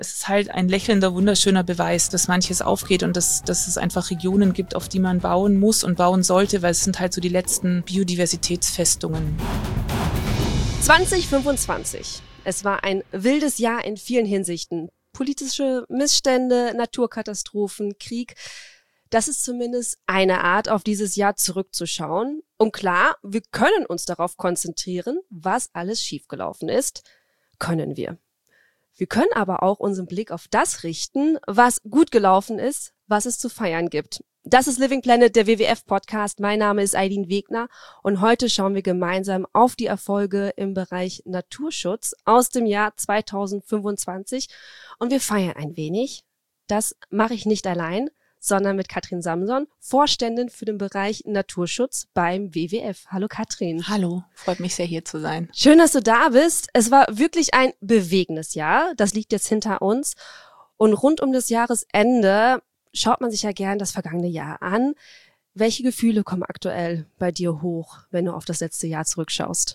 Es ist halt ein lächelnder, wunderschöner Beweis, dass manches aufgeht und dass es einfach Regionen gibt, auf die man bauen muss und bauen sollte, weil es sind halt so die letzten Biodiversitätsfestungen. 2025. Es war ein wildes Jahr in vielen Hinsichten. Politische Missstände, Naturkatastrophen, Krieg. Das ist zumindest eine Art, auf dieses Jahr zurückzuschauen. Und klar, wir können uns darauf konzentrieren, was alles schiefgelaufen ist. Können wir. Wir können aber auch unseren Blick auf das richten, was gut gelaufen ist, was es zu feiern gibt. Das ist Living Planet, der WWF-Podcast. Mein Name ist Aidin Wegner und heute schauen wir gemeinsam auf die Erfolge im Bereich Naturschutz aus dem Jahr 2025 und wir feiern ein wenig. Das mache ich nicht allein, sondern mit Katrin Samson, Vorständin für den Bereich Naturschutz beim WWF. Hallo Katrin. Hallo, freut mich sehr, hier zu sein. Schön, dass du da bist. Es war wirklich ein bewegendes Jahr. Das liegt jetzt hinter uns. Und rund um das Jahresende schaut man sich ja gern das vergangene Jahr an. Welche Gefühle kommen aktuell bei dir hoch, wenn du auf das letzte Jahr zurückschaust?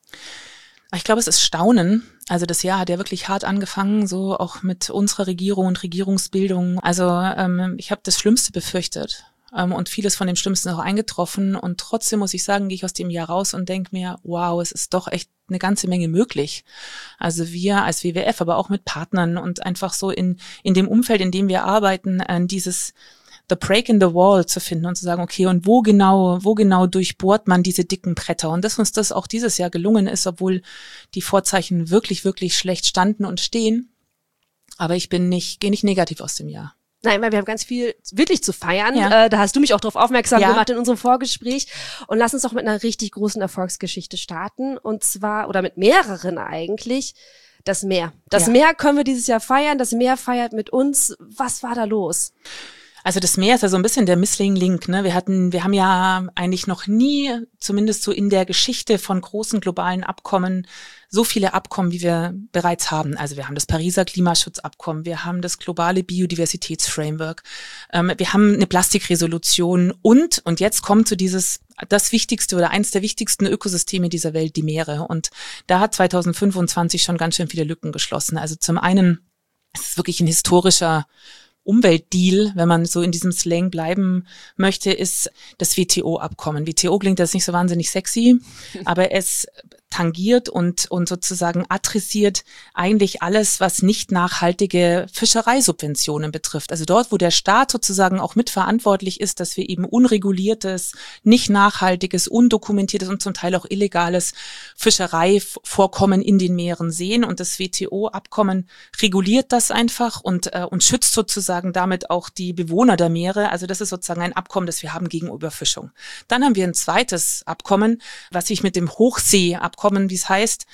Ich glaube, es ist Staunen. Also das Jahr hat ja wirklich hart angefangen, so auch mit unserer Regierung und Regierungsbildung. Also ich habe das Schlimmste befürchtet und vieles von dem Schlimmsten auch eingetroffen. Und trotzdem muss ich sagen, gehe ich aus dem Jahr raus und denke mir, wow, es ist doch echt eine ganze Menge möglich. Also wir als WWF, aber auch mit Partnern und einfach so in dem Umfeld, in dem wir arbeiten, dieses The Break in the Wall zu finden und zu sagen, okay, und wo genau durchbohrt man diese dicken Bretter? Und dass uns das auch dieses Jahr gelungen ist, obwohl die Vorzeichen wirklich, wirklich schlecht standen und stehen. Aber gehe nicht negativ aus dem Jahr. Nein, weil wir haben ganz viel wirklich zu feiern. Ja. Da hast du mich auch darauf aufmerksam gemacht in unserem Vorgespräch. Und lass uns doch mit einer richtig großen Erfolgsgeschichte starten. Und zwar, oder mit mehreren eigentlich, das Meer. Das Meer können wir dieses Jahr feiern. Das Meer feiert mit uns. Was war da los? Also das Meer ist ja so ein bisschen der Missing Link, ne? Wir haben ja eigentlich noch nie, zumindest so in der Geschichte von großen globalen Abkommen, so viele Abkommen, wie wir bereits haben. Also wir haben das Pariser Klimaschutzabkommen, wir haben das globale Biodiversitätsframework, wir haben eine Plastikresolution und jetzt kommt so das wichtigste oder eins der wichtigsten Ökosysteme dieser Welt, die Meere. Und da hat 2025 schon ganz schön viele Lücken geschlossen. Also zum einen ist es wirklich ein historischer Umweltdeal, wenn man so in diesem Slang bleiben möchte, ist das WTO-Abkommen. WTO klingt jetzt nicht so wahnsinnig sexy, aber es tangiert und sozusagen adressiert eigentlich alles, was nicht nachhaltige Fischereisubventionen betrifft. Also dort, wo der Staat sozusagen auch mitverantwortlich ist, dass wir eben unreguliertes, nicht nachhaltiges, undokumentiertes und zum Teil auch illegales Fischereivorkommen in den Meeren sehen. Und das WTO-Abkommen reguliert das einfach und schützt sozusagen damit auch die Bewohner der Meere. Also das ist sozusagen ein Abkommen, das wir haben gegen Überfischung. Dann haben wir ein zweites Abkommen, was sich mit dem Hochseeabkommen, wie es heißt,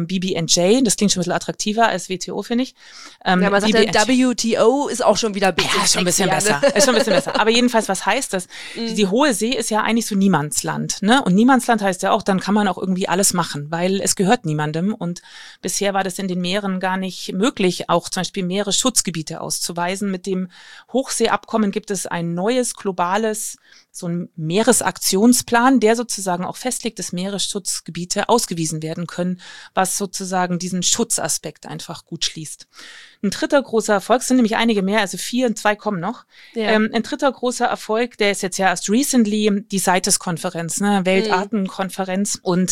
BBNJ, das klingt schon ein bisschen attraktiver als WTO, finde ich. Ja, man sagt ja, WTO ist auch schon wieder ein bisschen ist schon ein bisschen besser. Ist schon ein bisschen besser. Aber jedenfalls, was heißt das? Die Hohe See ist ja eigentlich so Niemandsland, ne? Und Niemandsland heißt ja auch, dann kann man auch irgendwie alles machen, weil es gehört niemandem. Und bisher war das in den Meeren gar nicht möglich, auch zum Beispiel Meeresschutzgebiete auszuweisen. Mit dem Hochseeabkommen gibt es ein neues globales, so ein Meeresaktionsplan, der sozusagen auch festlegt, dass Meeresschutzgebiete ausgewiesen werden können, was sozusagen diesen Schutzaspekt einfach gut schließt. Ein dritter großer Erfolg, es sind nämlich einige mehr, also 4 und 2 kommen noch. Ja. Ein dritter großer Erfolg, der ist jetzt ja erst recently die CITES-Konferenz, ne, Weltartenkonferenz, und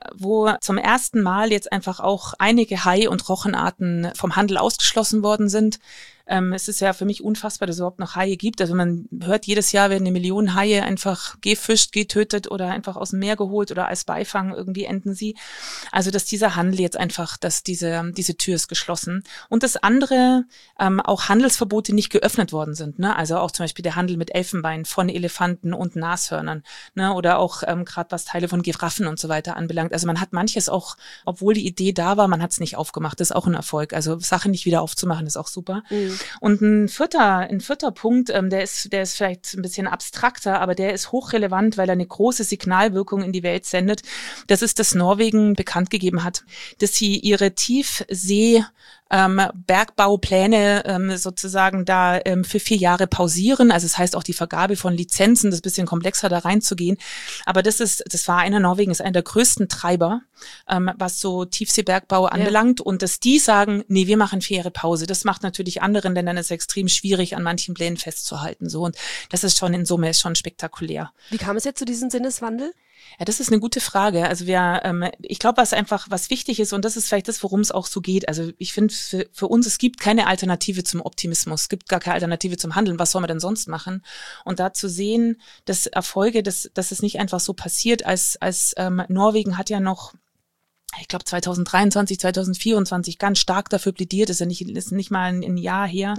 wo zum ersten Mal jetzt einfach auch einige Hai- und Rochenarten vom Handel ausgeschlossen worden sind. Es ist ja für mich unfassbar, dass es überhaupt noch Haie gibt. Also man hört, jedes Jahr werden 1 Million Haie einfach gefischt, getötet oder einfach aus dem Meer geholt oder als Beifang irgendwie enden sie. Also dass dieser Handel jetzt einfach, dass diese Tür ist geschlossen. Und das andere, auch Handelsverbote nicht geöffnet worden sind. Ne? Also auch zum Beispiel der Handel mit Elfenbein von Elefanten und Nashörnern. Ne? Oder auch gerade was Teile von Giraffen und so weiter anbelangt. Also man hat manches auch, obwohl die Idee da war, man hat es nicht aufgemacht. Das ist auch ein Erfolg. Also Sachen nicht wieder aufzumachen, ist auch super. Und ein vierter Punkt, der ist vielleicht ein bisschen abstrakter, aber der ist hochrelevant, weil er eine große Signalwirkung in die Welt sendet. Das ist, dass Norwegen bekannt gegeben hat, dass sie ihre Tiefsee Bergbaupläne sozusagen da für 4 Jahre pausieren. Also das heißt auch die Vergabe von Lizenzen, das ist ein bisschen komplexer da reinzugehen. Aber das war Norwegen ist einer der größten Treiber, was so Tiefseebergbau anbelangt. Und dass die sagen, nee, wir machen 4 Jahre Pause. Das macht natürlich anderen Ländern es extrem schwierig, an manchen Plänen festzuhalten. So. Und das ist schon in Summe schon spektakulär. Wie kam es jetzt zu diesem Sinneswandel? Ja, das ist eine gute Frage. Also ich glaube, was wichtig ist, und das ist vielleicht das, worum es auch so geht. Also ich finde, für uns, es gibt keine Alternative zum Optimismus. Es gibt gar keine Alternative zum Handeln. Was soll man denn sonst machen? Und da zu sehen, dass Erfolge, dass es nicht einfach so passiert, als Norwegen hat ja noch, ich glaube 2023, 2024 ganz stark dafür plädiert, ist nicht mal ein Jahr her,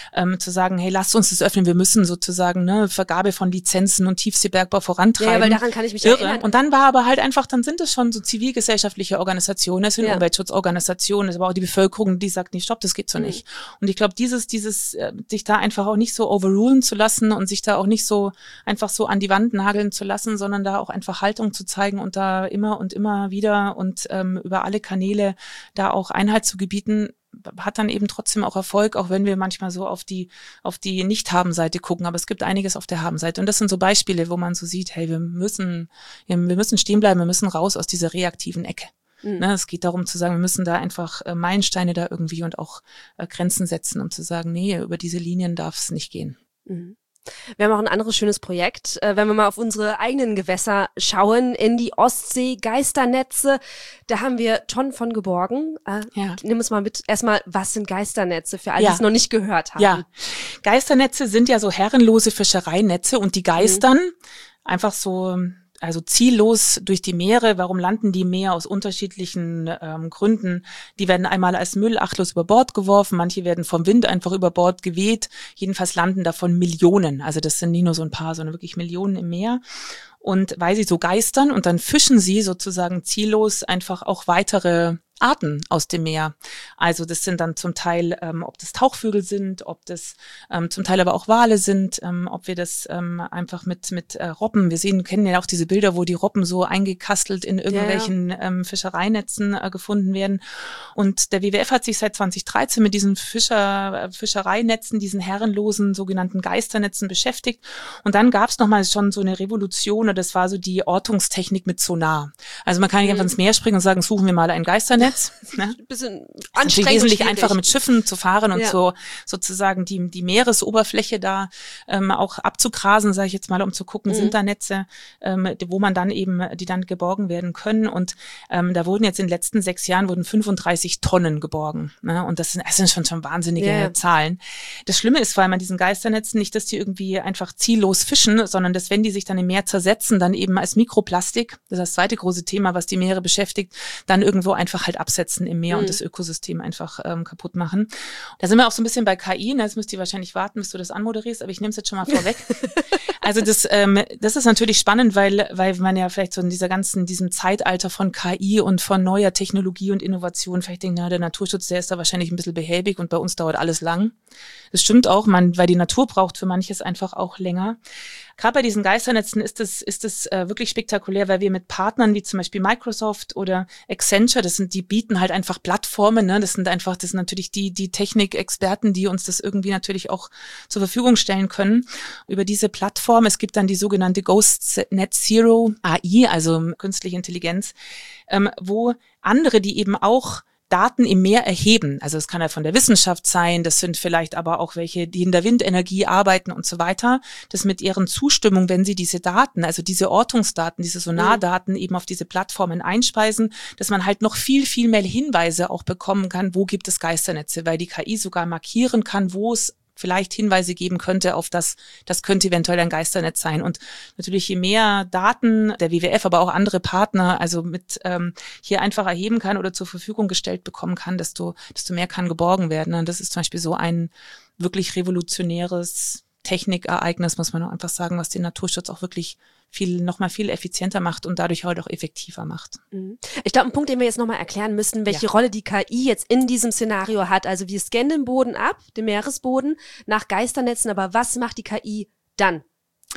zu sagen, hey, lasst uns das öffnen, wir müssen sozusagen Vergabe von Lizenzen und Tiefseebergbau vorantreiben. Ja, weil daran kann ich mich erinnern. Und dann war aber halt einfach, dann sind es schon so zivilgesellschaftliche Organisationen, es sind Umweltschutzorganisationen, es ist aber auch die Bevölkerung, die sagt, nee, stopp, das geht so nicht. Und ich glaube, dieses sich da einfach auch nicht so overrulen zu lassen und sich da auch nicht so einfach so an die Wand nageln zu lassen, sondern da auch einfach Haltung zu zeigen und da immer und immer wieder und über alle Kanäle da auch Einhalt zu gebieten, hat dann eben trotzdem auch Erfolg, auch wenn wir manchmal so auf die Nicht-Haben-Seite gucken. Aber es gibt einiges auf der Haben-Seite. Und das sind so Beispiele, wo man so sieht, hey, wir müssen stehen bleiben, wir müssen raus aus dieser reaktiven Ecke. Es geht darum zu sagen, wir müssen da einfach Meilensteine da irgendwie und auch Grenzen setzen, um zu sagen, nee, über diese Linien darf es nicht gehen. Mhm. Wir haben auch ein anderes schönes Projekt, wenn wir mal auf unsere eigenen Gewässer schauen, in die Ostsee, Geisternetze, da haben wir Tonnen von geborgen. Nimm uns mal mit, erstmal, was sind Geisternetze, für alle, die es noch nicht gehört haben? Ja, Geisternetze sind ja so herrenlose Fischereinetze und die geistern einfach so, also ziellos durch die Meere. Warum landen die im Meer? Aus unterschiedlichen Gründen. Die werden einmal als Müll achtlos über Bord geworfen, manche werden vom Wind einfach über Bord geweht. Jedenfalls landen davon Millionen. Also das sind nicht nur so ein paar, sondern wirklich Millionen im Meer. Und weil sie so geistern und dann fischen sie sozusagen ziellos einfach auch weitere Arten aus dem Meer. Also das sind dann zum Teil, ob das Tauchvögel sind, ob das zum Teil aber auch Wale sind, ob wir das einfach mit Robben, kennen ja auch diese Bilder, wo die Robben so eingekastelt in irgendwelchen Fischereinetzen gefunden werden. Und der WWF hat sich seit 2013 mit diesen Fischereinetzen, diesen herrenlosen sogenannten Geisternetzen beschäftigt. Und dann gab es nochmal schon so eine Revolution, und das war so die Ortungstechnik mit Sonar. Also man kann nicht einfach ins Meer springen und sagen, suchen wir mal ein Geisternetz. Ne? Bisschen anstrengend, wesentlich einfacher mit Schiffen zu fahren und so sozusagen die Meeresoberfläche da auch abzugrasen, sage ich jetzt mal, um zu gucken, sind da Netze, wo man dann eben, die dann geborgen werden können. Und da wurden jetzt in den letzten 6 Jahren 35 Tonnen geborgen. Ne? Und das sind schon wahnsinnige Zahlen. Das Schlimme ist vor allem an diesen Geisternetzen nicht, dass die irgendwie einfach ziellos fischen, sondern dass, wenn die sich dann im Meer zersetzen, dann eben als Mikroplastik, das ist das zweite große Thema, was die Meere beschäftigt, dann irgendwo einfach halt absetzen im Meer und das Ökosystem einfach kaputt machen. Da sind wir auch so ein bisschen bei KI, ne? Jetzt müsst ihr wahrscheinlich warten, bis du das anmoderierst, aber ich nehme es jetzt schon mal vorweg. Also das ist natürlich spannend, weil man ja vielleicht so in diesem Zeitalter von KI und von neuer Technologie und Innovation vielleicht denkt, der Naturschutz, der ist da wahrscheinlich ein bisschen behäbig und bei uns dauert alles lang. Das stimmt auch, weil die Natur braucht für manches einfach auch länger. Gerade bei diesen Geisternetzen ist es wirklich spektakulär, weil wir mit Partnern wie zum Beispiel Microsoft oder Accenture, die bieten halt einfach Plattformen, ne? Das sind natürlich die Technikexperten, die uns das irgendwie natürlich auch zur Verfügung stellen können. Über diese Plattform, es gibt dann die sogenannte Ghost Net Zero AI, also künstliche Intelligenz, wo andere, die eben auch Daten im Meer erheben. Also es kann ja von der Wissenschaft sein, das sind vielleicht aber auch welche, die in der Windenergie arbeiten und so weiter, das mit ihren Zustimmung, wenn sie diese Daten, also diese Ortungsdaten, diese Sonardaten eben auf diese Plattformen einspeisen, dass man halt noch viel, viel mehr Hinweise auch bekommen kann, wo gibt es Geisternetze, weil die KI sogar markieren kann, wo es vielleicht Hinweise geben könnte auf das könnte eventuell ein Geisternetz sein. Und natürlich, je mehr Daten der WWF, aber auch andere Partner, also mit hier einfach erheben kann oder zur Verfügung gestellt bekommen kann, desto mehr kann geborgen werden. Und das ist zum Beispiel so ein wirklich revolutionäres Technikereignis, muss man auch einfach sagen, was den Naturschutz auch wirklich noch mal viel effizienter macht und dadurch halt auch effektiver macht. Ich glaube, ein Punkt, den wir jetzt nochmal erklären müssen, welche Rolle die KI jetzt in diesem Szenario hat. Also wir scannen den Boden ab, den Meeresboden, nach Geisternetzen, aber was macht die KI dann?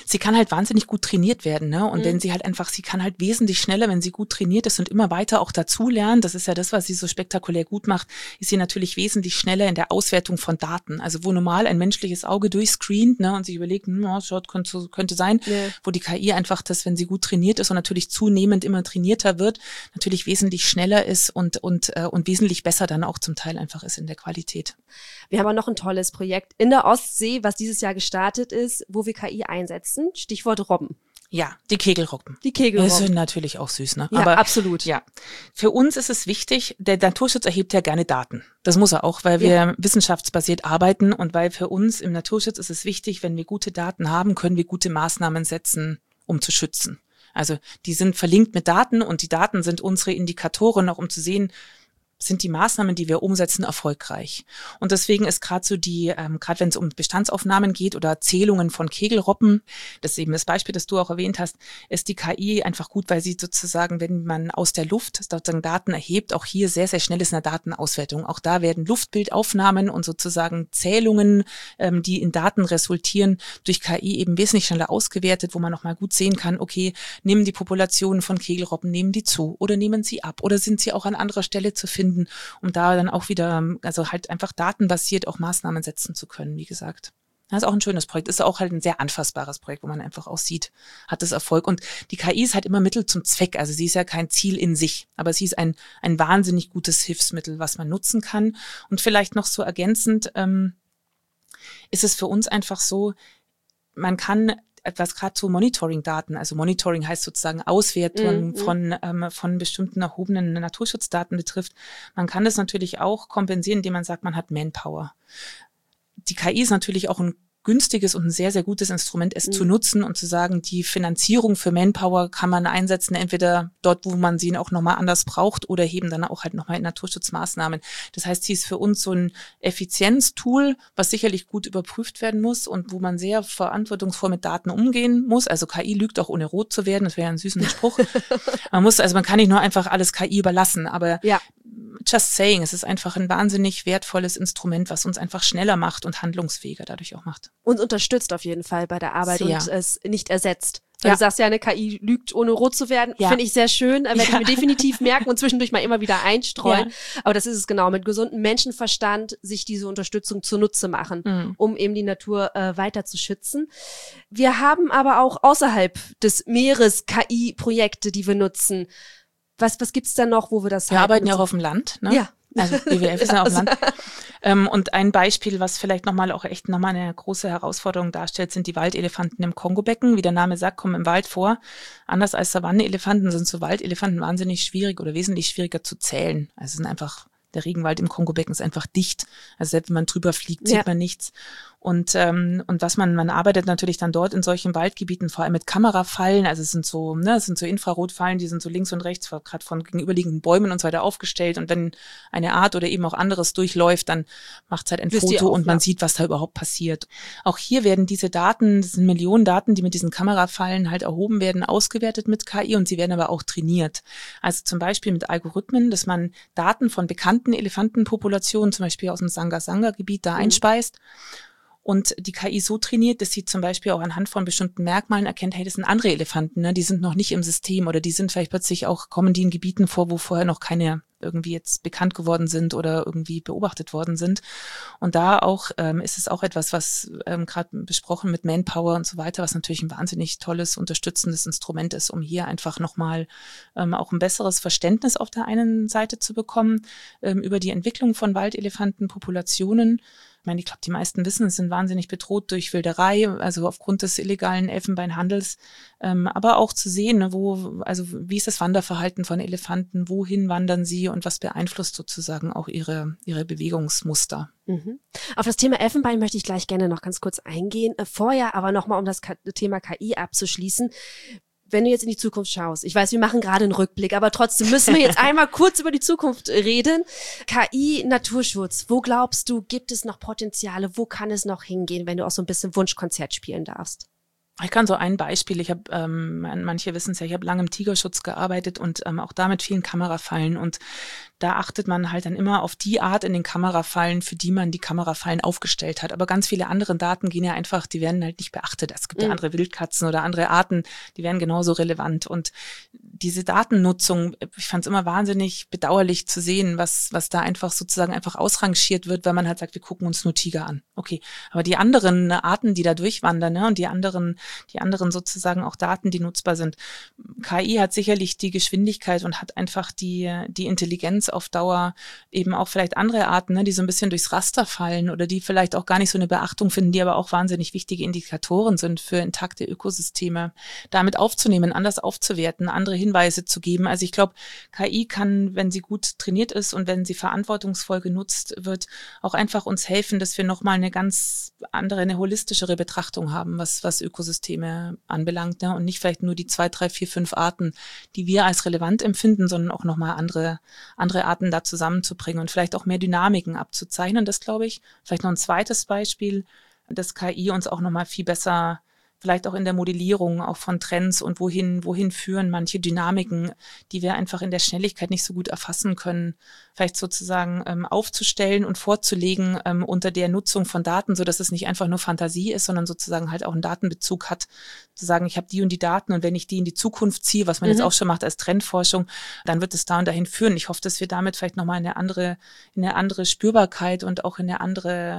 sie kann halt wahnsinnig gut trainiert werden, ne? Und wenn sie halt einfach, sie kann halt wesentlich schneller, wenn sie gut trainiert ist und immer weiter auch dazulernt, das ist ja das, was sie so spektakulär gut macht, ist sie natürlich wesentlich schneller in der Auswertung von Daten. Also wo normal ein menschliches Auge durchscreent, ne, und sich überlegt, könnte sein, wo die KI einfach das, wenn sie gut trainiert ist und natürlich zunehmend immer trainierter wird, natürlich wesentlich schneller ist und wesentlich besser dann auch zum Teil einfach ist in der Qualität. Wir haben auch noch ein tolles Projekt in der Ostsee, was dieses Jahr gestartet ist, wo wir KI einsetzen. Stichwort Robben. Ja, die Kegelrobben. Die Kegelrobben. Die sind natürlich auch süß, ne? Ja, aber absolut. Ja, für uns ist es wichtig, der Naturschutz erhebt ja gerne Daten. Das muss er auch, weil wir wissenschaftsbasiert arbeiten und weil für uns im Naturschutz ist es wichtig, wenn wir gute Daten haben, können wir gute Maßnahmen setzen, um zu schützen. Also die sind verlinkt mit Daten und die Daten sind unsere Indikatoren, auch um zu sehen, sind die Maßnahmen, die wir umsetzen, erfolgreich. Und deswegen ist gerade so gerade wenn es um Bestandsaufnahmen geht oder Zählungen von Kegelrobben, das ist eben das Beispiel, das du auch erwähnt hast, ist die KI einfach gut, weil sie sozusagen, wenn man aus der Luft sozusagen Daten erhebt, auch hier sehr, sehr schnell ist in der Datenauswertung. Auch da werden Luftbildaufnahmen und sozusagen Zählungen, die in Daten resultieren, durch KI eben wesentlich schneller ausgewertet, wo man nochmal gut sehen kann, okay, nehmen die Populationen von Kegelrobben, nehmen die zu oder nehmen sie ab oder sind sie auch an anderer Stelle zu finden, um da dann auch wieder, also halt einfach datenbasiert auch Maßnahmen setzen zu können, wie gesagt. Das ist auch ein schönes Projekt, ist auch halt ein sehr anfassbares Projekt, wo man einfach auch sieht, hat es Erfolg. Und die KI ist halt immer Mittel zum Zweck, also sie ist ja kein Ziel in sich, aber sie ist ein wahnsinnig gutes Hilfsmittel, was man nutzen kann. Und vielleicht noch so ergänzend ist es für uns einfach so, man kann etwas gerade zu Monitoring-Daten, also Monitoring heißt sozusagen Auswertung von bestimmten erhobenen Naturschutzdaten betrifft. Man kann das natürlich auch kompensieren, indem man sagt, man hat Manpower. Die KI ist natürlich auch ein günstiges und ein sehr, sehr gutes Instrument, es zu nutzen und zu sagen, die Finanzierung für Manpower kann man einsetzen, entweder dort, wo man sie auch nochmal anders braucht oder eben dann auch halt nochmal in Naturschutzmaßnahmen. Das heißt, sie ist für uns so ein Effizienztool, was sicherlich gut überprüft werden muss und wo man sehr verantwortungsvoll mit Daten umgehen muss. Also KI lügt auch ohne rot zu werden, das wäre ja ein süßer Spruch. Man kann nicht nur einfach alles KI überlassen, aber just saying, es ist einfach ein wahnsinnig wertvolles Instrument, was uns einfach schneller macht und handlungsfähiger dadurch auch macht. Uns unterstützt auf jeden Fall bei der Arbeit und es nicht ersetzt. Ja. Du sagst ja, eine KI lügt, ohne rot zu werden. Finde ich sehr schön. Werde ich mir definitiv merken und zwischendurch mal immer wieder einstreuen. Ja. Aber das ist es genau. Mit gesundem Menschenverstand sich diese Unterstützung zunutze machen, um eben die Natur weiter zu schützen. Wir haben aber auch außerhalb des Meeres KI-Projekte, die wir nutzen. Was gibt's da noch, wo wir das Wir arbeiten ja auch auf dem Land, ne? Ja. Also WWF ist ja auf dem Land. Und ein Beispiel, was vielleicht nochmal eine große Herausforderung darstellt, sind die Waldelefanten im Kongobecken. Wie der Name sagt, kommen im Wald vor. Anders als Savannenelefanten sind so Waldelefanten wahnsinnig schwierig oder wesentlich schwieriger zu zählen. Also sind einfach, der Regenwald im Kongobecken ist einfach dicht. Also selbst wenn man drüber fliegt, sieht man nichts. Und was man arbeitet natürlich dann dort in solchen Waldgebieten, vor allem mit Kamerafallen, also es sind so Infrarotfallen, die sind so links und rechts, gerade von gegenüberliegenden Bäumen und so weiter aufgestellt. Und wenn eine Art oder eben auch anderes durchläuft, dann macht es halt ein Foto und man sieht, was da überhaupt passiert. Auch hier werden diese Daten, das sind Millionen Daten, die mit diesen Kamerafallen halt erhoben werden, ausgewertet mit KI und sie werden aber auch trainiert. Also zum Beispiel mit Algorithmen, dass man Daten von bekannten Elefantenpopulationen, zum Beispiel aus dem Sanga-Sanga-Gebiet, da einspeist. Und die KI so trainiert, dass sie zum Beispiel auch anhand von bestimmten Merkmalen erkennt, hey, das sind andere Elefanten, ne? Die sind noch nicht im System oder die sind vielleicht plötzlich auch, kommen die in Gebieten vor, wo vorher noch keine irgendwie jetzt bekannt geworden sind oder irgendwie beobachtet worden sind. Und da auch ist es auch etwas, was gerade besprochen mit Manpower und so weiter, was natürlich ein wahnsinnig tolles, unterstützendes Instrument ist, um hier einfach nochmal auch ein besseres Verständnis auf der einen Seite zu bekommen über die Entwicklung von Waldelefantenpopulationen. Ich glaube, die meisten wissen, es sind wahnsinnig bedroht durch Wilderei, also aufgrund des illegalen Elfenbeinhandels, aber auch zu sehen, ne, wie ist das Wanderverhalten von Elefanten, wohin wandern sie und was beeinflusst sozusagen auch ihre Bewegungsmuster. Mhm. Auf das Thema Elfenbein möchte ich gleich gerne noch ganz kurz eingehen. Vorher aber nochmal, um das Thema KI abzuschließen. Wenn du jetzt in die Zukunft schaust, ich weiß, wir machen gerade einen Rückblick, aber trotzdem müssen wir jetzt einmal kurz über die Zukunft reden. KI, Naturschutz, wo glaubst du, gibt es noch Potenziale, wo kann es noch hingehen, wenn du auch so ein bisschen Wunschkonzert spielen darfst? Ich kann so ein Beispiel, ich habe, manche wissen es ja, ich habe lange im Tigerschutz gearbeitet und auch da mit vielen Kamerafallen und da achtet man halt dann immer auf die Art in den Kamerafallen, für die man die Kamerafallen aufgestellt hat. Aber ganz viele andere Daten gehen ja einfach, die werden halt nicht beachtet. Es gibt ja andere Wildkatzen oder andere Arten, die wären genauso relevant. Und diese Datennutzung, ich fand es immer wahnsinnig bedauerlich zu sehen, was da einfach sozusagen einfach ausrangiert wird, weil man halt sagt, wir gucken uns nur Tiger an. Okay, aber die anderen Arten, die da durchwandern, ne, und die anderen sozusagen auch Daten, die nutzbar sind. KI hat sicherlich die Geschwindigkeit und hat einfach die Intelligenz auf Dauer, eben auch vielleicht andere Arten, ne, die so ein bisschen durchs Raster fallen oder die vielleicht auch gar nicht so eine Beachtung finden, die aber auch wahnsinnig wichtige Indikatoren sind für intakte Ökosysteme, damit aufzunehmen, anders aufzuwerten, andere Hinweise zu geben. Also ich glaube, KI kann, wenn sie gut trainiert ist und wenn sie verantwortungsvoll genutzt wird, auch einfach uns helfen, dass wir nochmal eine ganz andere, eine holistischere Betrachtung haben, was Ökosysteme anbelangt, ne? Und nicht vielleicht nur die 2, 3, 4, 5 Arten, die wir als relevant empfinden, sondern auch nochmal andere Arten da zusammenzubringen und vielleicht auch mehr Dynamiken abzuzeichnen. Das glaube ich. Vielleicht noch ein zweites Beispiel, dass KI uns auch nochmal viel besser vielleicht auch in der Modellierung auch von Trends und wohin führen manche Dynamiken, die wir einfach in der Schnelligkeit nicht so gut erfassen können, vielleicht sozusagen aufzustellen und vorzulegen unter der Nutzung von Daten, so dass es nicht einfach nur Fantasie ist, sondern sozusagen halt auch einen Datenbezug hat, zu sagen, ich habe die und die Daten und wenn ich die in die Zukunft ziehe, was man jetzt auch schon macht als Trendforschung, dann wird es da und dahin führen. Ich hoffe, dass wir damit vielleicht nochmal in eine andere Spürbarkeit und auch in eine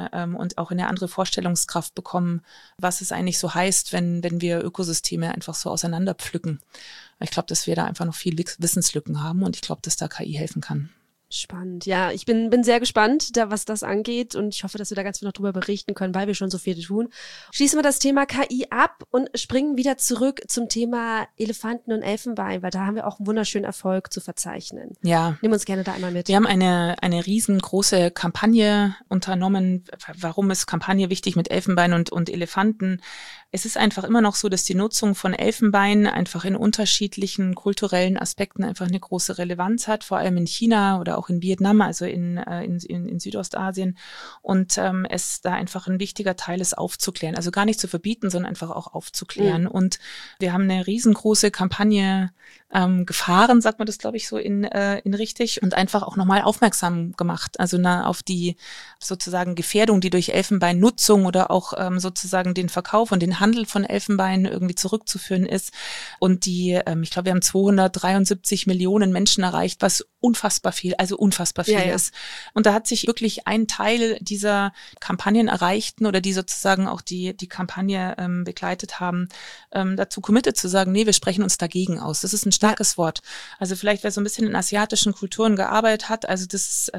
andere Vorstellungskraft bekommen, was es eigentlich so heißt, wenn wir Ökosysteme einfach so auseinander pflücken. Ich glaube, dass wir da einfach noch viel Wissenslücken haben und ich glaube, dass da KI helfen kann. Spannend. Ja, ich bin sehr gespannt, was das angeht und ich hoffe, dass wir da ganz viel noch drüber berichten können, weil wir schon so viel tun. Schließen wir das Thema KI ab und springen wieder zurück zum Thema Elefanten und Elfenbein, weil da haben wir auch einen wunderschönen Erfolg zu verzeichnen. Ja. Nimm uns gerne da einmal mit. Wir haben eine riesengroße Kampagne unternommen. Warum ist Kampagne wichtig mit Elfenbein und Elefanten? Es ist einfach immer noch so, dass die Nutzung von Elfenbein einfach in unterschiedlichen kulturellen Aspekten einfach eine große Relevanz hat, vor allem in China oder auch in Vietnam, also in Südostasien. Und es da einfach ein wichtiger Teil ist, aufzuklären. Also gar nicht zu verbieten, sondern einfach auch aufzuklären. Und wir haben eine riesengroße Kampagne gefahren, sagt man das, glaube ich, so in richtig, und einfach auch nochmal aufmerksam gemacht. Also auf die sozusagen Gefährdung, die durch Elfenbeinnutzung oder auch sozusagen den Verkauf und den Handel von Elfenbein irgendwie zurückzuführen ist. Und ich glaube, wir haben 273 Millionen Menschen erreicht, was unfassbar viel ist. Und da hat sich wirklich ein Teil dieser Kampagnen erreichten oder die sozusagen auch die Kampagne begleitet haben, dazu committed zu sagen, nee, wir sprechen uns dagegen aus. Das ist ein starkes Wort. Also vielleicht, wer so ein bisschen in asiatischen Kulturen gearbeitet hat, das ist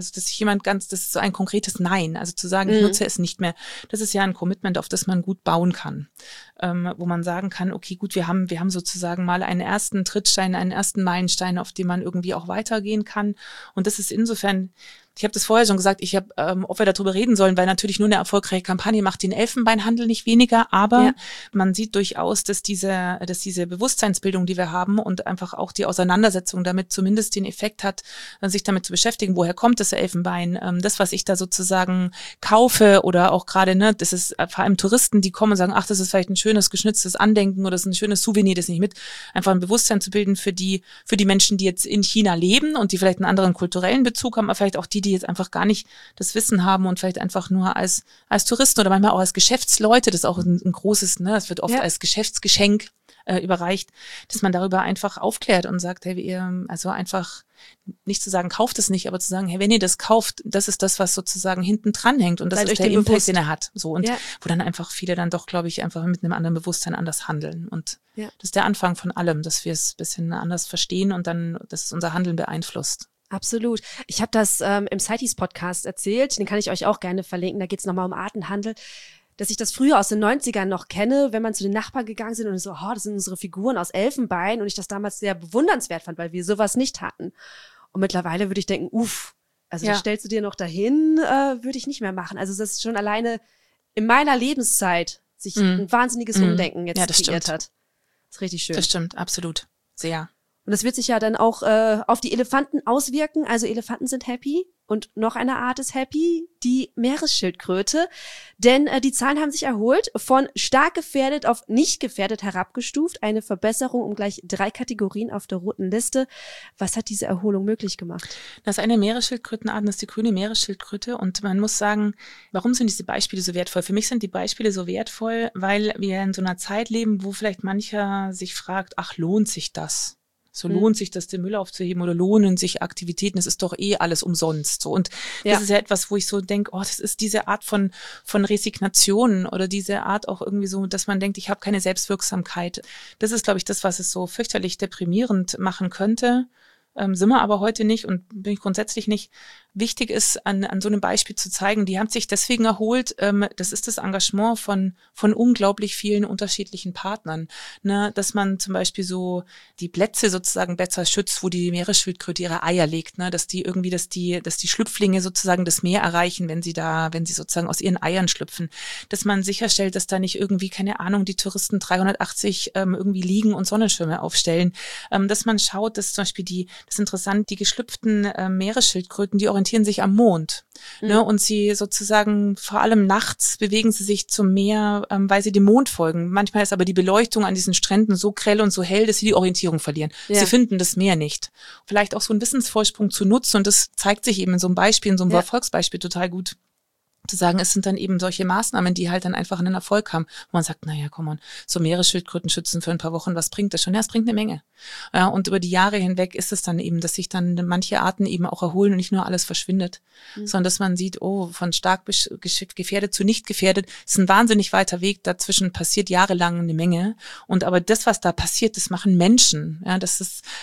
so ein konkretes Nein. Also zu sagen, ich nutze es nicht mehr. Das ist ja ein Commitment, auf das man gut bauen kann. Wo man sagen kann, okay, gut, wir haben sozusagen mal einen ersten Trittstein, einen ersten Meilenstein, auf dem man irgendwie auch weitergehen kann. Und das ist insofern, ich habe das vorher schon gesagt, ob wir darüber reden sollen, weil natürlich nur eine erfolgreiche Kampagne macht den Elfenbeinhandel nicht weniger, aber man sieht durchaus, dass diese Bewusstseinsbildung, die wir haben und einfach auch die Auseinandersetzung damit zumindest den Effekt hat, sich damit zu beschäftigen, woher kommt das Elfenbein, das, was ich da sozusagen kaufe oder auch gerade, ne, das ist vor allem Touristen, die kommen und sagen, ach, das ist vielleicht ein schönes, geschnitztes Andenken oder das ist ein schönes Souvenir, das nicht mit, einfach ein Bewusstsein zu bilden für die Menschen, die jetzt in China leben und die vielleicht einen anderen kulturellen Bezug haben, aber vielleicht auch die jetzt einfach gar nicht das Wissen haben und vielleicht einfach nur als Touristen oder manchmal auch als Geschäftsleute, das ist auch ein großes, ne, das wird oft als Geschäftsgeschenk überreicht, dass man darüber einfach aufklärt und sagt, hey, also einfach nicht zu sagen, kauft es nicht, aber zu sagen, hey, wenn ihr das kauft, das ist das, was sozusagen hinten dran hängt und das ist der Impact, den er hat. So, und wo dann einfach viele dann doch, glaube ich, einfach mit einem anderen Bewusstsein anders handeln. Und das ist der Anfang von allem, dass wir es ein bisschen anders verstehen und dann, dass es unser Handeln beeinflusst. Absolut. Ich habe das im CITES-Podcast erzählt, den kann ich euch auch gerne verlinken, da geht es nochmal um Artenhandel, dass ich das früher aus den 90ern noch kenne, wenn man zu den Nachbarn gegangen sind und so, das sind unsere Figuren aus Elfenbein und ich das damals sehr bewundernswert fand, weil wir sowas nicht hatten. Und mittlerweile würde ich denken, das stellst du dir noch dahin, würde ich nicht mehr machen. Also das ist schon alleine in meiner Lebenszeit sich ein wahnsinniges Umdenken jetzt kreiert hat. Das ist richtig schön. Das stimmt, absolut. Sehr. Und das wird sich ja dann auch auf die Elefanten auswirken. Also Elefanten sind happy. Und noch eine Art ist happy, die Meeresschildkröte. Denn die Zahlen haben sich erholt, von stark gefährdet auf nicht gefährdet herabgestuft. Eine Verbesserung um gleich 3 Kategorien auf der roten Liste. Was hat diese Erholung möglich gemacht? Das ist eine Meeresschildkrötenart, das ist die grüne Meeresschildkröte. Und man muss sagen, warum sind diese Beispiele so wertvoll? Für mich sind die Beispiele so wertvoll, weil wir in so einer Zeit leben, wo vielleicht mancher sich fragt, ach, lohnt sich das? So lohnt sich das, den Müll aufzuheben oder lohnen sich Aktivitäten? Es ist doch eh alles umsonst. So. Und das ist ja etwas, wo ich so denke, oh, das ist diese Art von Resignation oder diese Art auch irgendwie so, dass man denkt, ich habe keine Selbstwirksamkeit. Das ist, glaube ich, das, was es so fürchterlich deprimierend machen könnte. Sind wir aber heute nicht und bin ich grundsätzlich nicht. Wichtig ist, an so einem Beispiel zu zeigen, die haben sich deswegen erholt, das ist das Engagement von unglaublich vielen unterschiedlichen Partnern, ne, dass man zum Beispiel so die Plätze sozusagen besser schützt, wo die Meeresschildkröte ihre Eier legt, ne, dass die Schlüpflinge sozusagen das Meer erreichen, wenn sie sozusagen aus ihren Eiern schlüpfen, dass man sicherstellt, dass da nicht irgendwie, keine Ahnung, die Touristen 380 irgendwie liegen und Sonnenschirme aufstellen, dass man schaut, dass zum Beispiel das ist interessant, die geschlüpften Meeresschildkröten, die orientieren sich am Mond. Ne, und sie sozusagen, vor allem nachts, bewegen sie sich zum Meer, weil sie dem Mond folgen. Manchmal ist aber die Beleuchtung an diesen Stränden so grell und so hell, dass sie die Orientierung verlieren. Ja. Sie finden das Meer nicht. Vielleicht auch so einen Wissensvorsprung zu nutzen und das zeigt sich eben in so einem Beispiel, in so einem Erfolgsbeispiel total gut. Zu sagen, es sind dann eben solche Maßnahmen, die halt dann einfach einen Erfolg haben. Wo man sagt, naja, komm on, so Meeresschildkröten schützen für ein paar Wochen, was bringt das schon? Ja, es bringt eine Menge. Ja, und über die Jahre hinweg ist es dann eben, dass sich dann manche Arten eben auch erholen und nicht nur alles verschwindet, sondern dass man sieht, oh, von stark gefährdet zu nicht gefährdet, ist ein wahnsinnig weiter Weg. Dazwischen passiert jahrelang eine Menge. Und aber das, was da passiert, das machen Menschen. Ja, das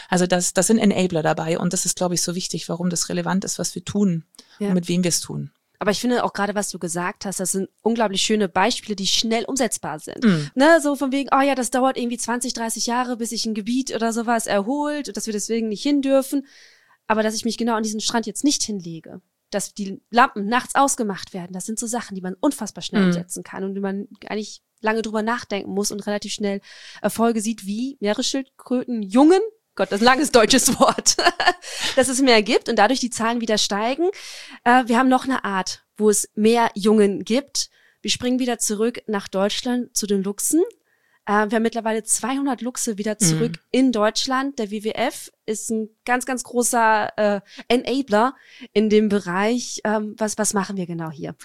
sind Enabler dabei. Und das ist, glaube ich, so wichtig, warum das relevant ist, was wir tun und mit wem wir es tun. Aber ich finde auch gerade, was du gesagt hast, das sind unglaublich schöne Beispiele, die schnell umsetzbar sind. Ne, so von wegen, oh ja, das dauert irgendwie 20, 30 Jahre, bis sich ein Gebiet oder sowas erholt und dass wir deswegen nicht hin dürfen. Aber dass ich mich genau an diesen Strand jetzt nicht hinlege, dass die Lampen nachts ausgemacht werden, das sind so Sachen, die man unfassbar schnell umsetzen kann und die man eigentlich lange drüber nachdenken muss und relativ schnell Erfolge sieht, wie Meeresschildkröten, Jungen, Gott, das ist ein langes deutsches Wort, dass es mehr gibt und dadurch die Zahlen wieder steigen. Wir haben noch eine Art, wo es mehr Jungen gibt. Wir springen wieder zurück nach Deutschland zu den Luchsen. Wir haben mittlerweile 200 Luchse wieder zurück in Deutschland. Der WWF ist ein ganz, ganz großer Enabler in dem Bereich. Was machen wir genau hier?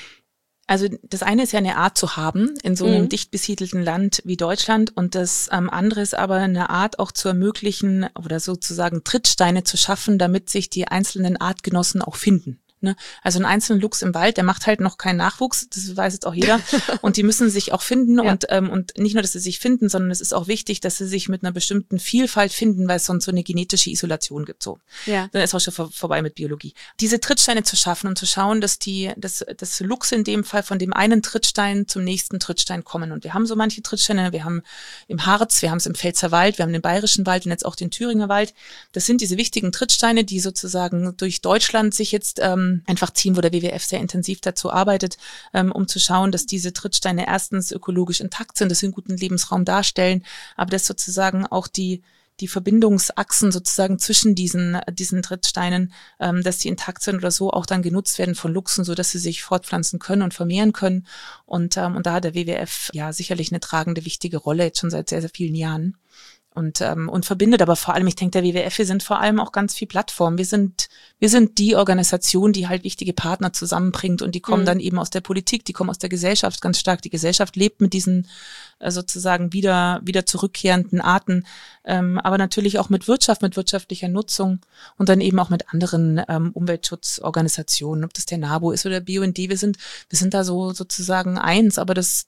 Also das eine ist ja eine Art zu haben in so einem dicht besiedelten Land wie Deutschland und das andere ist aber eine Art auch zu ermöglichen oder sozusagen Trittsteine zu schaffen, damit sich die einzelnen Artgenossen auch finden. Ne? Also ein einzelner Luchs im Wald, der macht halt noch keinen Nachwuchs, das weiß jetzt auch jeder. Und die müssen sich auch finden und nicht nur, dass sie sich finden, sondern es ist auch wichtig, dass sie sich mit einer bestimmten Vielfalt finden, weil es sonst so eine genetische Isolation gibt. So. Ja. Dann ist auch schon vorbei mit Biologie. Diese Trittsteine zu schaffen und zu schauen, dass das Luchse in dem Fall von dem einen Trittstein zum nächsten Trittstein kommen. Und wir haben so manche Trittsteine, wir haben im Harz, wir haben es im Pfälzerwald, wir haben den Bayerischen Wald und jetzt auch den Thüringer Wald. Das sind diese wichtigen Trittsteine, die sozusagen durch Deutschland sich jetzt einfach ziehen, wo der WWF sehr intensiv dazu arbeitet, um zu schauen, dass diese Trittsteine erstens ökologisch intakt sind, dass sie einen guten Lebensraum darstellen, aber dass sozusagen auch die Verbindungsachsen sozusagen zwischen diesen Trittsteinen, dass die intakt sind oder so auch dann genutzt werden von Luchsen, so dass sie sich fortpflanzen können und vermehren können. Und da hat der WWF ja sicherlich eine tragende, wichtige Rolle, jetzt schon seit sehr, sehr vielen Jahren. Und verbindet aber vor allem, ich denke, der WWF, wir sind vor allem auch ganz viel Plattform. Wir sind die Organisation, die halt wichtige Partner zusammenbringt und die kommen dann eben aus der Politik, die kommen aus der Gesellschaft ganz stark. Die Gesellschaft lebt mit diesen sozusagen wieder zurückkehrenden Arten, aber natürlich auch mit Wirtschaft, mit wirtschaftlicher Nutzung und dann eben auch mit anderen Umweltschutzorganisationen, ob das der NABU ist oder BUND. Wir sind da so sozusagen eins, aber das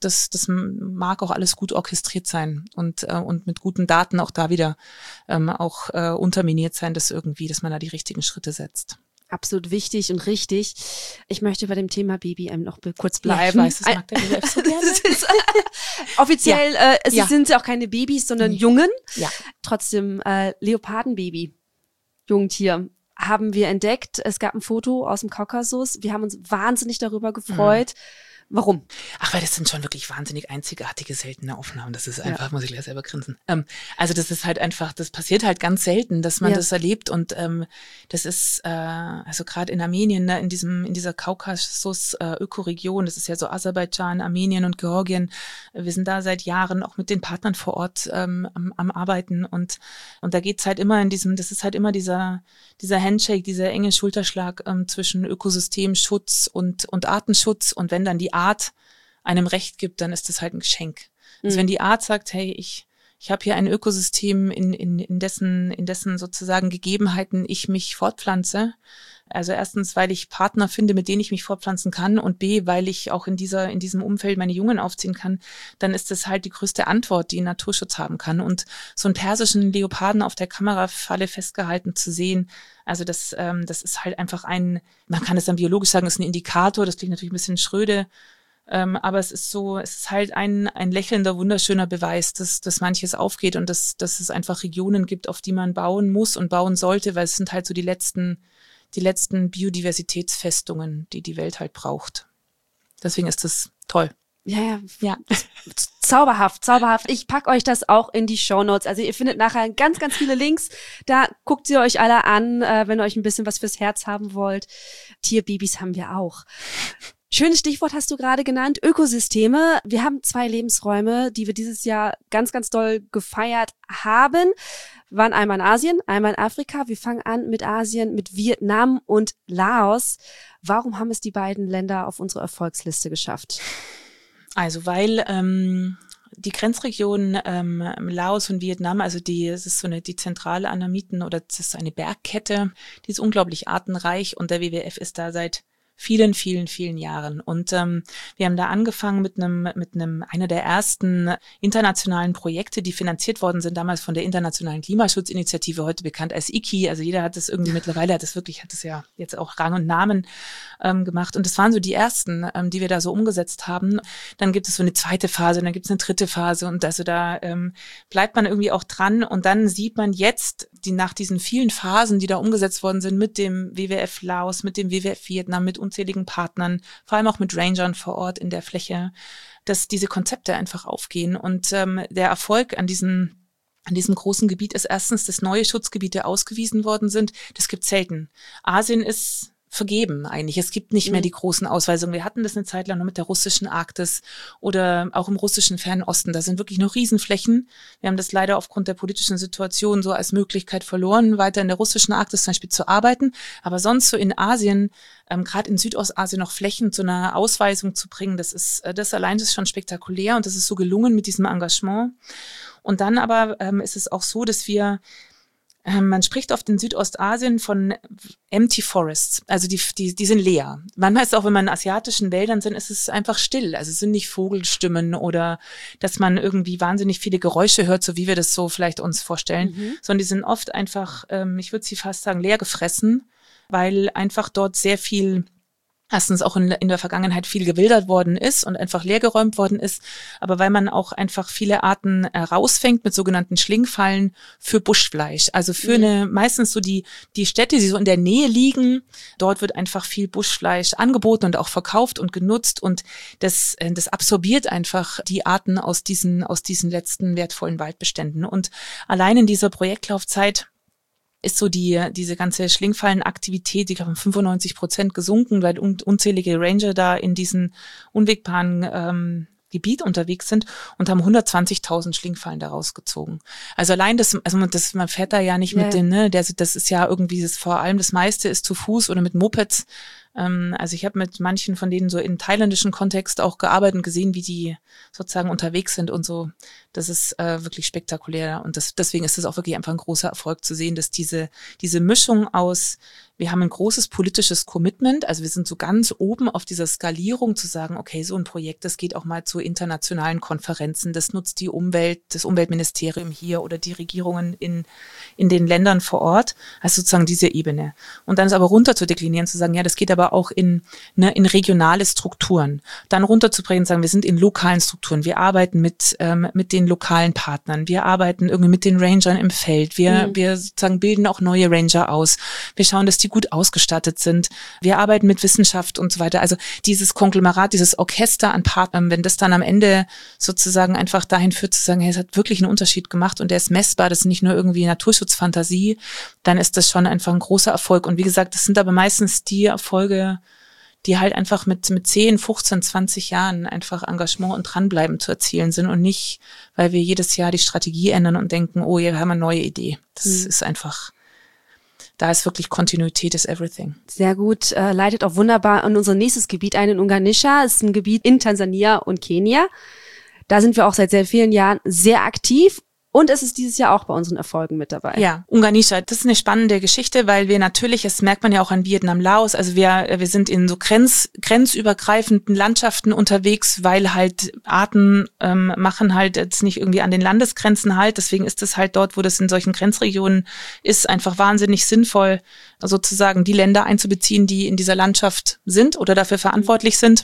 mag auch alles gut orchestriert sein und mit guten Daten auch da wieder auch unterminiert sein, dass man da die richtigen Schritte setzt. Absolut wichtig und richtig. Ich möchte bei dem Thema BBM noch kurz bleiben. Ja, ich weiß, das mag der WWF so gerne. Offiziell sind sie auch keine Babys, sondern Jungen. Ja. Trotzdem Leopardenbaby, Jungtier, haben wir entdeckt. Es gab ein Foto aus dem Kaukasus. Wir haben uns wahnsinnig darüber gefreut. Warum? Ach, weil das sind schon wirklich wahnsinnig einzigartige, seltene Aufnahmen. Das ist einfach, muss ich gleich selber grinsen. Also das ist halt einfach, das passiert halt ganz selten, dass man das erlebt. Und das ist, also gerade in Armenien, ne, in dieser Kaukasus-Ökoregion, das ist ja so Aserbaidschan, Armenien und Georgien. Wir sind da seit Jahren auch mit den Partnern vor Ort am Arbeiten. Und da geht's halt immer das ist halt immer dieser Handshake, dieser enge Schulterschlag zwischen Ökosystemschutz und Artenschutz. Und wenn dann die Art einem Recht gibt, dann ist das halt ein Geschenk. Also wenn die Art sagt, hey, ich habe hier ein Ökosystem, in dessen sozusagen Gegebenheiten ich mich fortpflanze. Also erstens, weil ich Partner finde, mit denen ich mich fortpflanzen kann, und B, weil ich auch in diesem Umfeld meine Jungen aufziehen kann, dann ist das halt die größte Antwort, die ein Naturschutz haben kann. Und so einen persischen Leoparden auf der Kamerafalle festgehalten zu sehen, also das ist halt einfach man kann es dann biologisch sagen, ist ein Indikator, das klingt natürlich ein bisschen schröde, aber es ist halt ein lächelnder, wunderschöner Beweis, dass manches aufgeht und dass es einfach Regionen gibt, auf die man bauen muss und bauen sollte, weil es sind halt so die letzten Biodiversitätsfestungen, die Welt halt braucht. Deswegen ist das toll. Ja. Zauberhaft. Ich packe euch das auch in die Shownotes. Also ihr findet nachher ganz, ganz viele Links. Da guckt sie euch alle an, wenn ihr euch ein bisschen was fürs Herz haben wollt. Tierbabys haben wir auch. Schönes Stichwort hast du gerade genannt, Ökosysteme. Wir haben 2 Lebensräume, die wir dieses Jahr ganz, ganz doll gefeiert haben. Wir waren einmal in Asien, einmal in Afrika. Wir fangen an mit Asien, mit Vietnam und Laos. Warum haben es die beiden Länder auf unsere Erfolgsliste geschafft? Also weil die Grenzregion Laos und Vietnam, also es ist die zentrale Annamiten, oder das ist eine Bergkette, die ist unglaublich artenreich, und der WWF ist da seit vielen, vielen, vielen Jahren. Und wir haben da angefangen mit einer der ersten internationalen Projekte, die finanziert worden sind, damals von der Internationalen Klimaschutzinitiative, heute bekannt als IKI. Also jeder hat es irgendwie mittlerweile, hat es ja jetzt auch Rang und Namen gemacht. Und das waren so die ersten, die wir da so umgesetzt haben. Dann gibt es so eine zweite Phase, dann gibt es eine dritte Phase, und also da bleibt man irgendwie auch dran, und dann sieht man jetzt, nach diesen vielen Phasen, die da umgesetzt worden sind, mit dem WWF Laos, mit dem WWF Vietnam, mit unzähligen Partnern, vor allem auch mit Rangern vor Ort in der Fläche, dass diese Konzepte einfach aufgehen. Und der Erfolg an diesem großen Gebiet ist erstens, dass neue Schutzgebiete ausgewiesen worden sind. Das gibt selten. Asien ist vergeben eigentlich. Es gibt nicht mehr die großen Ausweisungen. Wir hatten das eine Zeit lang noch mit der russischen Arktis oder auch im russischen Fernen Osten. Da sind wirklich noch Riesenflächen. Wir haben das leider aufgrund der politischen Situation so als Möglichkeit verloren, weiter in der russischen Arktis zum Beispiel zu arbeiten. Aber sonst so in Asien, gerade in Südostasien, noch Flächen zu einer Ausweisung zu bringen, das allein ist schon spektakulär, und das ist so gelungen mit diesem Engagement. Und dann aber ist es auch so, dass man spricht oft in Südostasien von empty forests, also die sind leer. Manchmal ist es auch, wenn man in asiatischen Wäldern sind, ist es einfach still. Also es sind nicht Vogelstimmen oder dass man irgendwie wahnsinnig viele Geräusche hört, so wie wir das so vielleicht uns vorstellen, sondern die sind oft einfach, ich würde sie fast sagen, leer gefressen, weil einfach dort sehr viel, erstens auch in der Vergangenheit viel gewildert worden ist und einfach leergeräumt worden ist, aber weil man auch einfach viele Arten rausfängt mit sogenannten Schlingfallen für Buschfleisch. Also für meistens so die Städte, die so in der Nähe liegen, dort wird einfach viel Buschfleisch angeboten und auch verkauft und genutzt, und das absorbiert einfach die Arten aus diesen letzten wertvollen Waldbeständen. Und allein in dieser Projektlaufzeit ist so diese ganze Schlingfallenaktivität, ich glaube, um 95% gesunken, weil unzählige Ranger da in diesen unwegbaren Gebiet unterwegs sind und haben 120.000 Schlingfallen daraus gezogen. Also allein man fährt da ja nicht mit dem, ne, das ist ja irgendwie vor allem das meiste ist zu Fuß oder mit Mopeds. Also ich habe mit manchen von denen so in thailändischen Kontext auch gearbeitet und gesehen, wie die sozusagen unterwegs sind und so. Das ist wirklich spektakulär, und deswegen ist es auch wirklich einfach ein großer Erfolg zu sehen, dass diese Mischung aus, wir haben ein großes politisches Commitment, also wir sind so ganz oben auf dieser Skalierung zu sagen, okay, so ein Projekt, das geht auch mal zu internationalen Konferenzen, das nutzt das Umweltministerium hier oder die Regierungen in den Ländern vor Ort, also sozusagen diese Ebene. Und dann ist aber runter zu deklinieren, zu sagen, ja, das geht aber aber auch in regionale Strukturen. Dann runterzubringen und sagen, wir sind in lokalen Strukturen. Wir arbeiten mit den lokalen Partnern. Wir arbeiten irgendwie mit den Rangern im Feld. Wir sozusagen bilden auch neue Ranger aus. Wir schauen, dass die gut ausgestattet sind. Wir arbeiten mit Wissenschaft und so weiter. Also dieses Konglomerat, dieses Orchester an Partnern, wenn das dann am Ende sozusagen einfach dahin führt zu sagen, hey, es hat wirklich einen Unterschied gemacht und der ist messbar, das ist nicht nur irgendwie Naturschutzfantasie, dann ist das schon einfach ein großer Erfolg. Und wie gesagt, das sind aber meistens die Erfolge, die halt einfach mit 10, 15, 20 Jahren einfach Engagement und Dranbleiben zu erzielen sind und nicht, weil wir jedes Jahr die Strategie ändern und denken, oh, wir haben eine neue Idee. Das ist einfach, da ist wirklich Kontinuität is everything. Sehr gut, leitet auch wunderbar an unser nächstes Gebiet ein, in Unganisha. Das ist ein Gebiet in Tansania und Kenia. Da sind wir auch seit sehr vielen Jahren sehr aktiv. Und es ist dieses Jahr auch bei unseren Erfolgen mit dabei. Ja, Unganisha, das ist eine spannende Geschichte, weil wir natürlich, das merkt man ja auch an Vietnam, Laos, also wir sind in so grenzübergreifenden Landschaften unterwegs, weil halt Arten machen halt jetzt nicht irgendwie an den Landesgrenzen halt. Deswegen ist es halt dort, wo das in solchen Grenzregionen ist, einfach wahnsinnig sinnvoll, sozusagen die Länder einzubeziehen, die in dieser Landschaft sind oder dafür verantwortlich sind.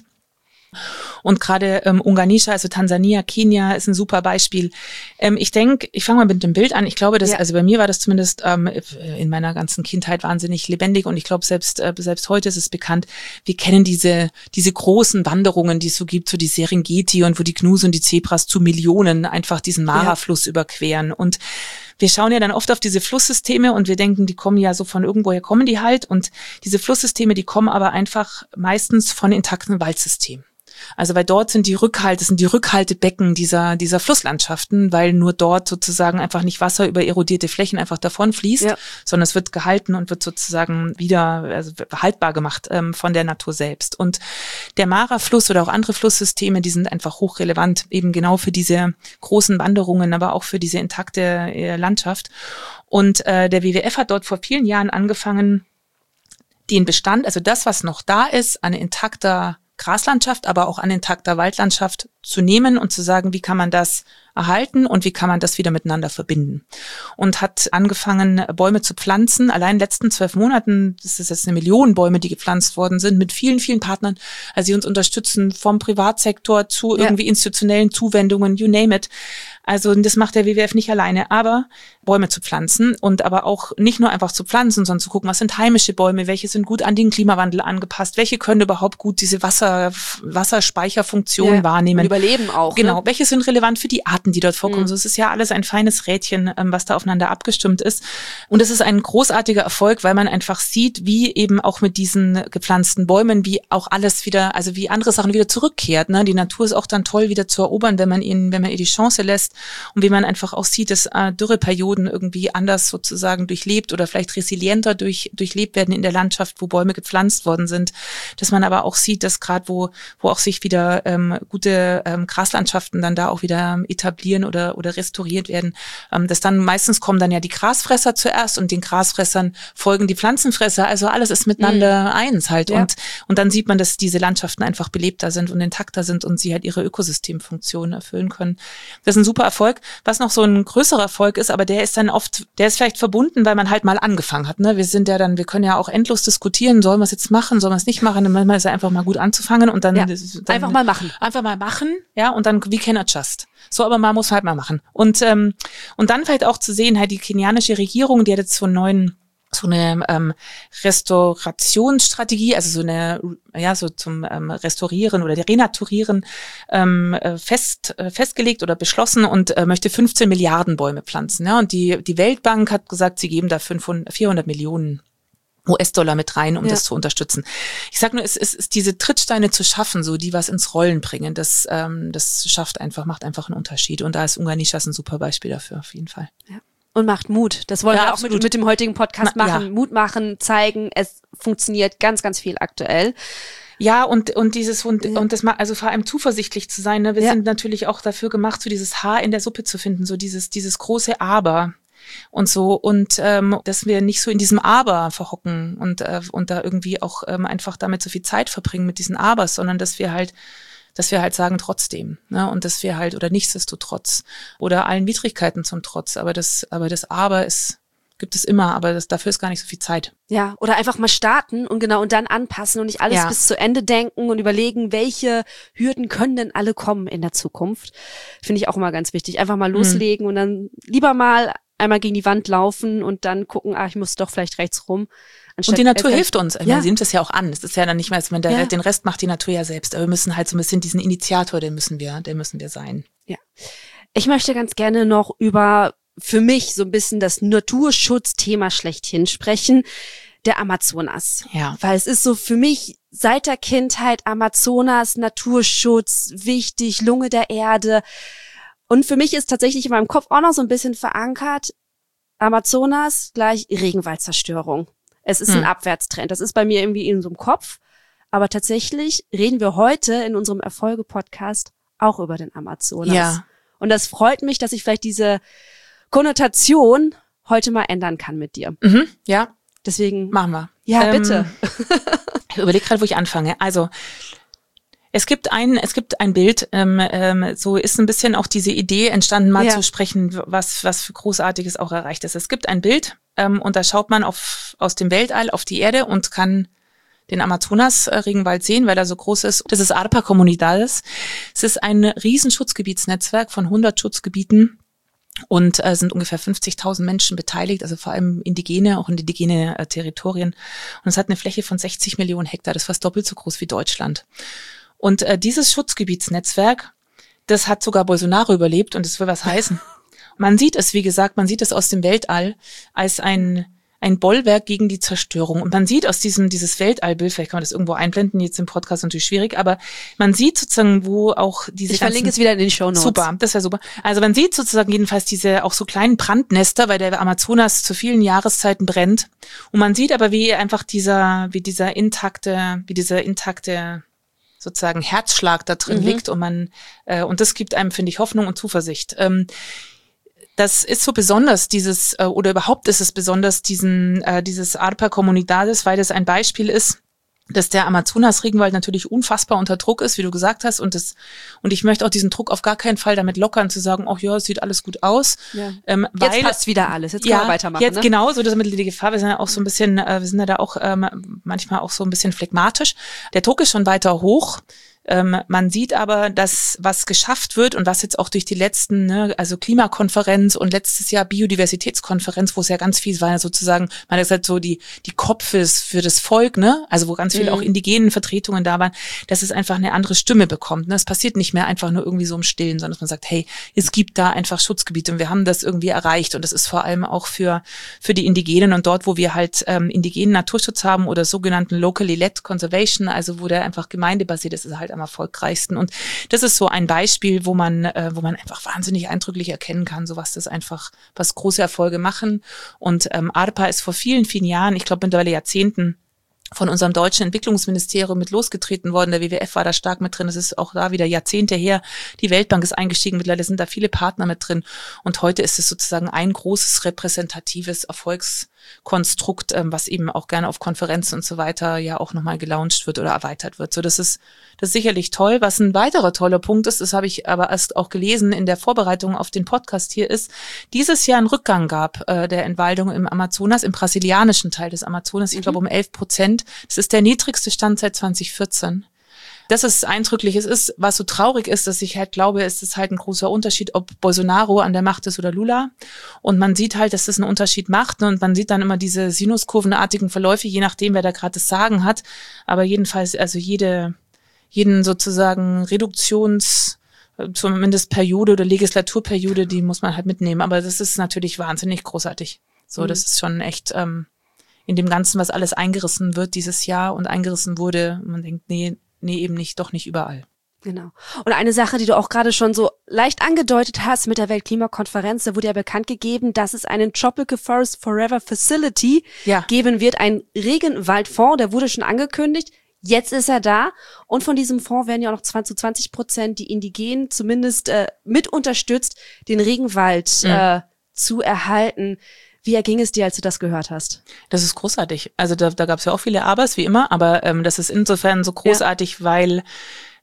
Und gerade Unganisha, also Tansania, Kenia ist ein super Beispiel. Ich denke, ich fange mal mit dem Bild an. Ich glaube, also bei mir war das zumindest in meiner ganzen Kindheit wahnsinnig lebendig und ich glaube, selbst heute ist es bekannt. Wir kennen diese großen Wanderungen, die es so gibt, so die Serengeti und wo die Gnus und die Zebras zu Millionen einfach diesen Mara-Fluss überqueren. Und wir schauen ja dann oft auf diese Flusssysteme und wir denken, die kommen ja so von irgendwoher kommen die halt. Und diese Flusssysteme, die kommen aber einfach meistens von intakten Waldsystemen. Also weil dort sind die Rückhaltebecken dieser Flusslandschaften, weil nur dort sozusagen einfach nicht Wasser über erodierte Flächen einfach davon fließt, sondern es wird gehalten und wird sozusagen wieder haltbar gemacht von der Natur selbst. Und der Mara-Fluss oder auch andere Flusssysteme, die sind einfach hochrelevant, eben genau für diese großen Wanderungen, aber auch für diese intakte Landschaft. Und der WWF hat dort vor vielen Jahren angefangen, den Bestand, also das, was noch da ist, an intakter Graslandschaft, aber auch an intakter Waldlandschaft zu nehmen und zu sagen, wie kann man das erhalten und wie kann man das wieder miteinander verbinden. Und hat angefangen, Bäume zu pflanzen. Allein in den letzten 12 Monaten, das ist jetzt 1 Million Bäume, die gepflanzt worden sind, mit vielen, vielen Partnern, also die uns unterstützen, vom Privatsektor zu irgendwie institutionellen Zuwendungen, you name it. Also das macht der WWF nicht alleine, aber Bäume zu pflanzen und aber auch nicht nur einfach zu pflanzen, sondern zu gucken, was sind heimische Bäume, welche sind gut an den Klimawandel angepasst, welche können überhaupt gut diese Wasserspeicherfunktion wahrnehmen. Und überleben auch. Genau, welche sind relevant für die Arten, die dort vorkommen. So, es ist ja alles ein feines Rädchen, was da aufeinander abgestimmt ist. Und es ist ein großartiger Erfolg, weil man einfach sieht, wie eben auch mit diesen gepflanzten Bäumen, wie auch alles wieder, also wie andere Sachen wieder zurückkehrt. Ne? Die Natur ist auch dann toll wieder zu erobern, wenn man ihr die Chance lässt. Und wie man einfach auch sieht, dass Dürreperioden irgendwie anders sozusagen durchlebt oder vielleicht resilienter durchlebt werden in der Landschaft, wo Bäume gepflanzt worden sind. Dass man aber auch sieht, dass gerade wo auch sich wieder gute Graslandschaften dann da auch wieder etablieren oder restauriert werden, dass dann meistens kommen dann ja die Grasfresser zuerst und den Grasfressern folgen die Pflanzenfresser. Also alles ist miteinander eins halt. Ja. Und dann sieht man, dass diese Landschaften einfach belebter sind und intakter sind und sie halt ihre Ökosystemfunktionen erfüllen können. Das ist ein super Erfolg. Was noch so ein größerer Erfolg ist, aber der ist vielleicht verbunden, weil man halt mal angefangen hat. Ne? Wir können ja auch endlos diskutieren, sollen wir es jetzt machen, sollen wir es nicht machen? Dann manchmal ist es einfach mal gut anzufangen und dann einfach mal machen. Einfach mal machen, ja, und dann we can adjust. So, aber man muss halt mal machen. Und dann vielleicht auch zu sehen, halt die kenianische Regierung, die hat jetzt so eine Restaurationsstrategie, also so zum Restaurieren oder Renaturieren festgelegt oder beschlossen und möchte 15 Milliarden Bäume pflanzen. Ja? Und die Weltbank hat gesagt, sie geben da 400 Millionen US-Dollar mit rein, um das zu unterstützen. Ich sag nur, es ist diese Trittsteine zu schaffen, so die was ins Rollen bringen, das macht einfach einen Unterschied. Und da ist Unganisha ein super Beispiel dafür, auf jeden Fall. Ja. Und macht Mut. Das wollen wir auch mit dem heutigen Podcast machen. Ja. Mut machen, zeigen, es funktioniert ganz, ganz viel aktuell. Ja, und das mal, also vor allem zuversichtlich zu sein, ne? Wir sind natürlich auch dafür gemacht, so dieses Haar in der Suppe zu finden, so dieses große Aber. Und so, und dass wir nicht so in diesem Aber verhocken und da irgendwie auch einfach damit so viel Zeit verbringen mit diesen Abers, sondern dass wir halt sagen trotzdem, ne? Und dass wir halt, oder nichtsdestotrotz oder allen Widrigkeiten zum Trotz, aber das Aber ist gibt es immer, aber dafür ist gar nicht so viel Zeit. Ja, oder einfach mal starten und dann anpassen und nicht alles bis zu Ende denken und überlegen, welche Hürden können denn alle kommen in der Zukunft. Finde ich auch immer ganz wichtig. Einfach mal loslegen und dann lieber mal einmal gegen die Wand laufen und dann gucken, ich muss doch vielleicht rechts rum. Und die Natur hilft uns. Sie nimmt das ja auch an. Es ist ja dann nicht mehr, den Rest macht die Natur ja selbst. Aber wir müssen halt so ein bisschen diesen Initiator, den müssen wir sein. Ja. Ich möchte ganz gerne noch über für mich so ein bisschen das Naturschutzthema schlechthin sprechen, der Amazonas. Ja. Weil es ist so für mich seit der Kindheit Amazonas, Naturschutz, wichtig, Lunge der Erde. Und für mich ist tatsächlich in meinem Kopf auch noch so ein bisschen verankert, Amazonas gleich Regenwaldzerstörung. Es ist ein Abwärtstrend. Das ist bei mir irgendwie in so einem Kopf. Aber tatsächlich reden wir heute in unserem Erfolge-Podcast auch über den Amazonas. Ja. Und das freut mich, dass ich vielleicht diese Konnotation heute mal ändern kann mit dir. Ja. Deswegen. Machen wir. Ja, bitte. Ich überlege gerade, wo ich anfange. Also, es gibt ein Bild, so ist ein bisschen auch diese Idee entstanden, mal zu sprechen, was für Großartiges auch erreicht ist. Es gibt ein Bild, und da schaut man aus dem Weltall auf die Erde und kann den Amazonas-Regenwald sehen, weil er so groß ist. Das ist Arpa Comunidades. Es ist ein Riesenschutzgebietsnetzwerk von 100 Schutzgebieten und sind ungefähr 50.000 Menschen beteiligt, also vor allem Indigene, auch in indigene Territorien. Und es hat eine Fläche von 60 Millionen Hektar, das ist fast doppelt so groß wie Deutschland. Und dieses Schutzgebietsnetzwerk, das hat sogar Bolsonaro überlebt und das will was heißen. Man sieht es, wie gesagt, aus dem Weltall als ein Bollwerk gegen die Zerstörung. Und man sieht aus dieses Weltallbild, vielleicht kann man das irgendwo einblenden, jetzt im Podcast natürlich schwierig, aber man sieht sozusagen, wo auch diese Ich verlinke es wieder in den Shownotes. Super, das wäre super. Also man sieht sozusagen jedenfalls diese auch so kleinen Brandnester, weil der Amazonas zu vielen Jahreszeiten brennt. Und man sieht aber, wie einfach dieser intakte sozusagen Herzschlag da drin liegt und das gibt einem, finde ich, Hoffnung und Zuversicht. Das ist so besonders, oder überhaupt ist es besonders, dieses Arpa Comunidades, weil das ein Beispiel ist, dass der Amazonas-Regenwald natürlich unfassbar unter Druck ist, wie du gesagt hast, und ich möchte auch diesen Druck auf gar keinen Fall damit lockern, zu sagen, es sieht alles gut aus. Ja. Jetzt passt wieder alles, jetzt können wir weitermachen. Jetzt genau, so das ist die Gefahr, wir sind ja auch so ein bisschen, wir sind ja da auch manchmal auch so ein bisschen phlegmatisch. Der Druck ist schon weiter hoch. Man sieht aber, dass was geschafft wird und was jetzt auch durch die letzten, also Klimakonferenz und letztes Jahr Biodiversitätskonferenz, wo es ja ganz viel war, sozusagen, man hat gesagt, so die Kopf für das Volk, also wo ganz viele auch indigenen Vertretungen da waren, dass es einfach eine andere Stimme bekommt. Es passiert nicht mehr einfach nur irgendwie so im Stillen, sondern dass man sagt, hey, es gibt da einfach Schutzgebiete und wir haben das irgendwie erreicht und das ist vor allem auch für die Indigenen und dort, wo wir halt indigenen Naturschutz haben oder sogenannten Locally Led Conservation, also wo der einfach gemeindebasiert ist, ist halt am erfolgreichsten. Und das ist so ein Beispiel, wo man einfach wahnsinnig eindrücklich erkennen kann, so was große Erfolge machen. Und Arpa ist vor vielen, vielen Jahren, ich glaube mittlerweile Jahrzehnten, von unserem deutschen Entwicklungsministerium mit losgetreten worden. Der WWF war da stark mit drin. Das ist auch da wieder Jahrzehnte her. Die Weltbank ist eingestiegen. Mittlerweile sind da viele Partner mit drin. Und heute ist es sozusagen ein großes repräsentatives Erfolgskonstrukt, was eben auch gerne auf Konferenzen und so weiter ja auch nochmal gelauncht wird oder erweitert wird. So, das ist sicherlich toll. Was ein weiterer toller Punkt ist, das habe ich aber erst auch gelesen in der Vorbereitung auf den Podcast hier, ist, dieses Jahr einen Rückgang gab der Entwaldung im Amazonas, im brasilianischen Teil des Amazonas, ich glaube um 11%. Das ist der niedrigste Stand seit 2014. Das ist eindrücklich. Es ist, was so traurig ist, dass ich halt glaube, es ist halt ein großer Unterschied, ob Bolsonaro an der Macht ist oder Lula. Und man sieht halt, dass das einen Unterschied macht. Und man sieht dann immer diese sinuskurvenartigen Verläufe, je nachdem, wer da gerade das Sagen hat. Aber jedenfalls, also jeden sozusagen zumindest Periode oder Legislaturperiode, die muss man halt mitnehmen. Aber das ist natürlich wahnsinnig großartig. So, das ist schon echt, in dem Ganzen, was alles eingerissen wird dieses Jahr und eingerissen wurde, man denkt, nee, eben nicht, doch nicht überall. Genau. Und eine Sache, die du auch gerade schon so leicht angedeutet hast mit der Weltklimakonferenz, da wurde ja bekannt gegeben, dass es einen Tropical Forest Forever Facility geben wird, ein Regenwaldfonds, der wurde schon angekündigt. Jetzt ist er da und von diesem Fonds werden ja auch noch 20% die Indigenen zumindest mit unterstützt, den Regenwald zu erhalten. Wie erging es dir, als du das gehört hast? Das ist großartig. Also da gab es ja auch viele Abers, wie immer, aber das ist insofern so großartig, weil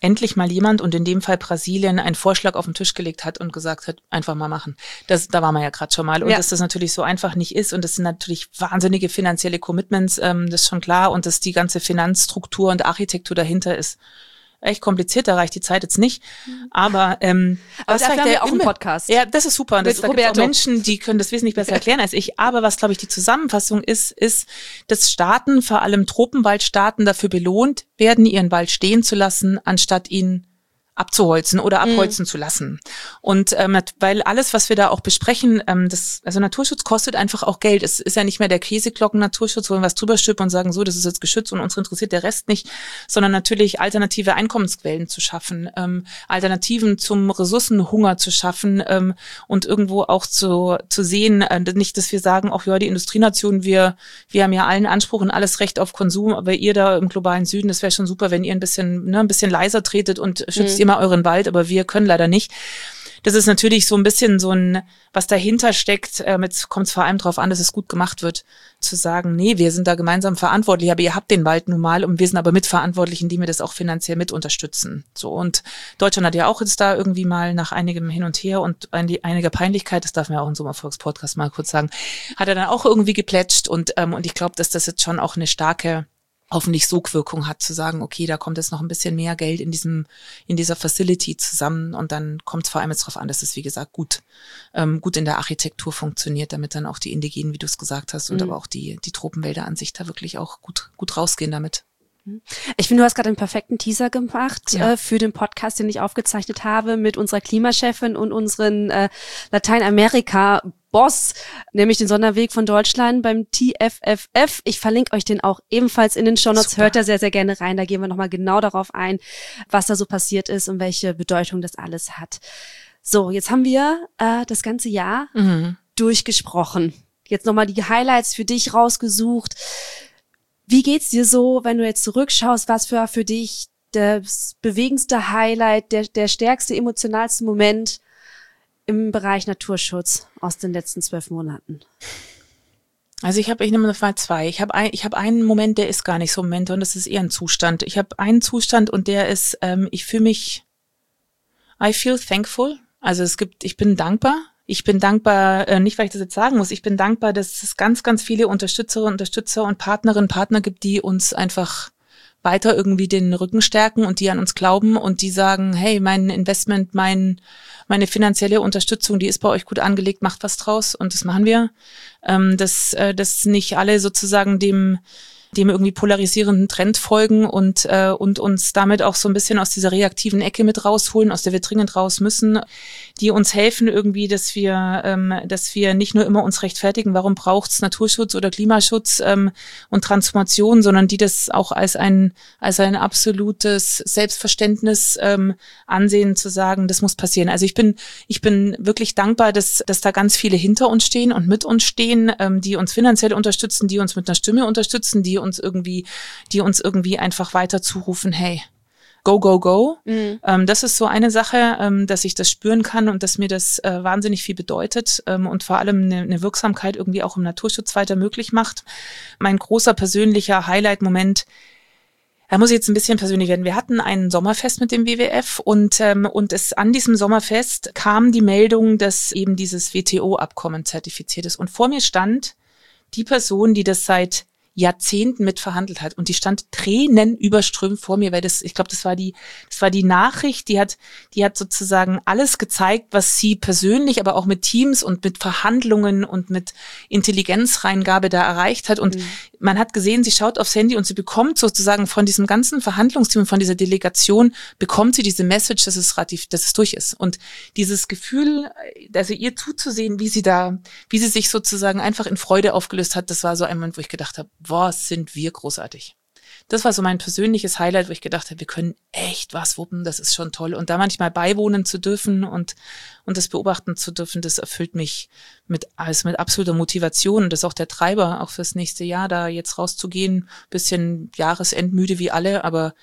endlich mal jemand, und in dem Fall Brasilien, einen Vorschlag auf den Tisch gelegt hat und gesagt hat, einfach mal machen. Da waren wir ja gerade schon mal. Und dass das natürlich so einfach nicht ist, und das sind natürlich wahnsinnige finanzielle Commitments, das ist schon klar, und dass die ganze Finanzstruktur und Architektur dahinter ist echt kompliziert, da reicht die Zeit jetzt nicht. Aber dafür haben wir auch einen Podcast. Ja, das ist super. Und da gibt es auch Menschen, die können das wesentlich besser erklären als ich. Aber was, glaube ich, die Zusammenfassung ist, dass Staaten, vor allem Tropenwaldstaaten, dafür belohnt werden, ihren Wald stehen zu lassen, anstatt ihn abzuholzen oder abholzen zu lassen. Und weil alles, was wir da auch besprechen, also Naturschutz kostet einfach auch Geld. Es ist ja nicht mehr der Käseglocken-Naturschutz, wo wir was drüber stülpen und sagen, so, das ist jetzt geschützt und uns interessiert der Rest nicht, sondern natürlich alternative Einkommensquellen zu schaffen, Alternativen zum Ressourcenhunger zu schaffen und irgendwo auch zu sehen, nicht, dass wir sagen, ach ja, die Industrienation, wir haben ja allen Anspruch und alles Recht auf Konsum, aber ihr da im globalen Süden, das wäre schon super, wenn ihr ein bisschen leiser tretet und schützt ihr mal euren Wald, aber wir können leider nicht. Das ist natürlich so ein bisschen was dahinter steckt, jetzt kommt es vor allem darauf an, dass es gut gemacht wird, zu sagen, nee, wir sind da gemeinsam verantwortlich, aber ihr habt den Wald nun mal und wir sind aber mitverantwortlich, indem wir das auch finanziell mit unterstützen. So, und Deutschland hat ja auch jetzt da irgendwie mal nach einigem Hin und Her und einiger Peinlichkeit, das darf man ja auch in so einem Erfolgspodcast mal kurz sagen, hat er dann auch irgendwie geplätscht und ich glaube, dass das jetzt schon auch eine starke hoffentlich Sogwirkung hat, zu sagen, okay, da kommt jetzt noch ein bisschen mehr Geld in dieser Facility zusammen, und dann kommt es vor allem jetzt darauf an, dass es, wie gesagt, gut in der Architektur funktioniert, damit dann auch die Indigenen, wie du es gesagt hast, und aber auch die Tropenwälder an sich da wirklich auch gut rausgehen damit. Ich finde, du hast gerade einen perfekten Teaser gemacht für den Podcast, den ich aufgezeichnet habe mit unserer Klimachefin und unseren Lateinamerika-Boss, nämlich den Sonderweg von Deutschland beim TFFF. Ich verlinke euch den auch ebenfalls in den Shownotes. Hört da sehr, sehr gerne rein. Da gehen wir nochmal genau darauf ein, was da so passiert ist und welche Bedeutung das alles hat. So, jetzt haben wir das ganze Jahr durchgesprochen. Jetzt nochmal die Highlights für dich rausgesucht. Wie geht's dir so, wenn du jetzt zurückschaust, was für dich das bewegendste Highlight, der stärkste, emotionalste Moment im Bereich Naturschutz aus den letzten 12 Monaten? Also ich nehme mal zwei. Ich habe einen Moment, der ist gar nicht so ein Moment, und das ist eher ein Zustand. Ich habe einen Zustand, und der ist, I feel thankful. Also ich bin dankbar. Ich bin dankbar, nicht weil ich das jetzt sagen muss, ich bin dankbar, dass es ganz, ganz viele Unterstützerinnen, Unterstützer und Partnerinnen, Partner gibt, die uns einfach weiter irgendwie den Rücken stärken und die an uns glauben und die sagen, hey, mein Investment, meine finanzielle Unterstützung, die ist bei euch gut angelegt, macht was draus, und das machen wir. Dass nicht alle sozusagen dem irgendwie polarisierenden Trend folgen und uns damit auch so ein bisschen aus dieser reaktiven Ecke mit rausholen, aus der wir dringend raus müssen, die uns helfen irgendwie, dass wir nicht nur immer uns rechtfertigen, warum braucht's Naturschutz oder Klimaschutz und Transformation, sondern die das auch als ein absolutes Selbstverständnis ansehen, zu sagen, das muss passieren. Also ich bin wirklich dankbar, dass da ganz viele hinter uns stehen und mit uns stehen, die uns finanziell unterstützen, die uns mit einer Stimme unterstützen, die uns irgendwie einfach weiter zurufen, hey, go, go, go. Das ist so eine Sache, dass ich das spüren kann und dass mir das wahnsinnig viel bedeutet und vor allem eine Wirksamkeit irgendwie auch im Naturschutz weiter möglich macht. Mein großer persönlicher Highlight-Moment, da muss ich jetzt ein bisschen persönlich werden. Wir hatten ein Sommerfest mit dem WWF und an diesem Sommerfest kam die Meldung, dass eben dieses WTO-Abkommen zertifiziert ist. Und vor mir stand die Person, die das seit Jahrzehnten mit verhandelt hat, und die stand tränenüberströmt vor mir, weil ich glaube, das war die Nachricht, die hat sozusagen alles gezeigt, was sie persönlich, aber auch mit Teams und mit Verhandlungen und mit Intelligenzreingabe da erreicht hat, und man hat gesehen, sie schaut aufs Handy und sie bekommt sozusagen von diesem ganzen Verhandlungsteam, von dieser Delegation, bekommt sie diese Message, dass es durch ist, und dieses Gefühl, also ihr zuzusehen, wie sie sich sozusagen einfach in Freude aufgelöst hat, das war so ein Moment, wo ich gedacht habe, boah, sind wir großartig. Das war so mein persönliches Highlight, wo ich gedacht habe, wir können echt was wuppen, das ist schon toll. Und da manchmal beiwohnen zu dürfen und das beobachten zu dürfen, das erfüllt mich mit absoluter Motivation. Und das ist auch der Treiber, auch fürs nächste Jahr, da jetzt rauszugehen. Bisschen jahresendmüde wie alle, aber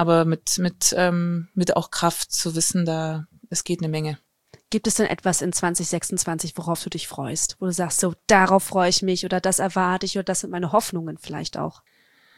mit auch Kraft zu wissen, es geht eine Menge. Gibt es denn etwas in 2026, worauf du dich freust? Wo du sagst, so, darauf freue ich mich oder das erwarte ich oder das sind meine Hoffnungen vielleicht auch?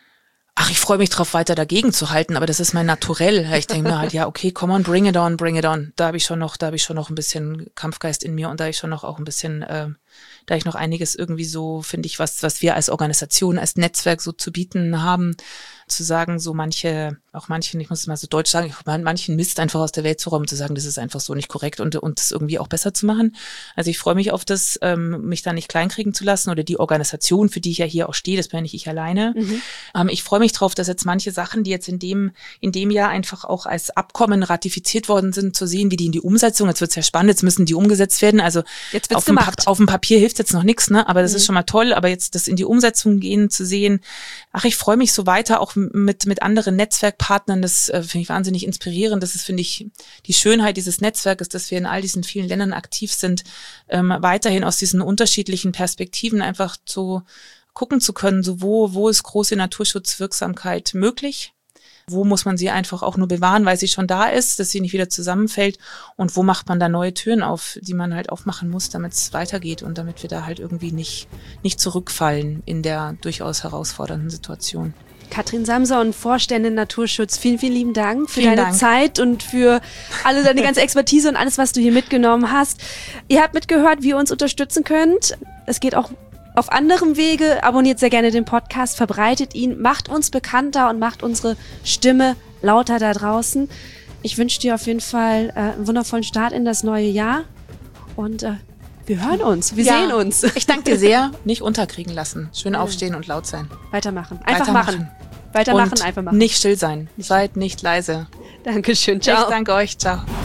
Ich freue mich drauf, weiter dagegen zu halten, aber das ist mein Naturell. Ich denke mir halt, ja, okay, come on, bring it on, bring it on. Da habe ich schon noch ein bisschen Kampfgeist in mir und da ich schon noch auch ein bisschen, da ich noch einiges irgendwie so, finde ich, was wir als Organisation, als Netzwerk so zu bieten haben, zu sagen, so manchen, ich muss es mal so deutsch sagen, manchen Mist einfach aus der Welt zu räumen, zu sagen, das ist einfach so nicht korrekt und das irgendwie auch besser zu machen. Also ich freue mich auf das, mich da nicht kleinkriegen zu lassen oder die Organisation, für die ich ja hier auch stehe, das bin ja nicht ich alleine. Ich freue mich drauf, dass jetzt manche Sachen, die jetzt in dem Jahr einfach auch als Abkommen ratifiziert worden sind, zu sehen, wie die in die Umsetzung, jetzt wird's ja spannend, jetzt müssen die umgesetzt werden, also jetzt wird's gemacht. Auf dem Papier hilft jetzt noch nichts, ne? Aber das ist schon mal toll, aber jetzt das in die Umsetzung gehen zu sehen, ich freue mich so weiter, auch mit anderen Netzwerkpartnern, das finde ich wahnsinnig inspirierend, das ist, finde ich, die Schönheit dieses Netzwerkes, dass wir in all diesen vielen Ländern aktiv sind, weiterhin aus diesen unterschiedlichen Perspektiven einfach zu gucken zu können, so wo ist große Naturschutzwirksamkeit möglich, wo muss man sie einfach auch nur bewahren, weil sie schon da ist, dass sie nicht wieder zusammenfällt und wo macht man da neue Türen auf, die man halt aufmachen muss, damit es weitergeht und damit wir da halt irgendwie nicht zurückfallen in der durchaus herausfordernden Situation. Katrin Samson, Vorständin Naturschutz, vielen, vielen lieben Dank für deine Zeit und für alle deine ganze Expertise und alles, was du hier mitgenommen hast. Ihr habt mitgehört, wie ihr uns unterstützen könnt. Es geht auch auf anderem Wege. Abonniert sehr gerne den Podcast, verbreitet ihn, macht uns bekannter und macht unsere Stimme lauter da draußen. Ich wünsche dir auf jeden Fall einen wundervollen Start in das neue Jahr und wir hören uns, wir sehen uns. Ich danke dir sehr. Nicht unterkriegen lassen. Schön aufstehen und laut sein. Weitermachen. Einfach machen. Weitermachen, und einfach machen. Nicht still sein. Seid nicht leise. Dankeschön. Ciao. Ich danke euch. Ciao.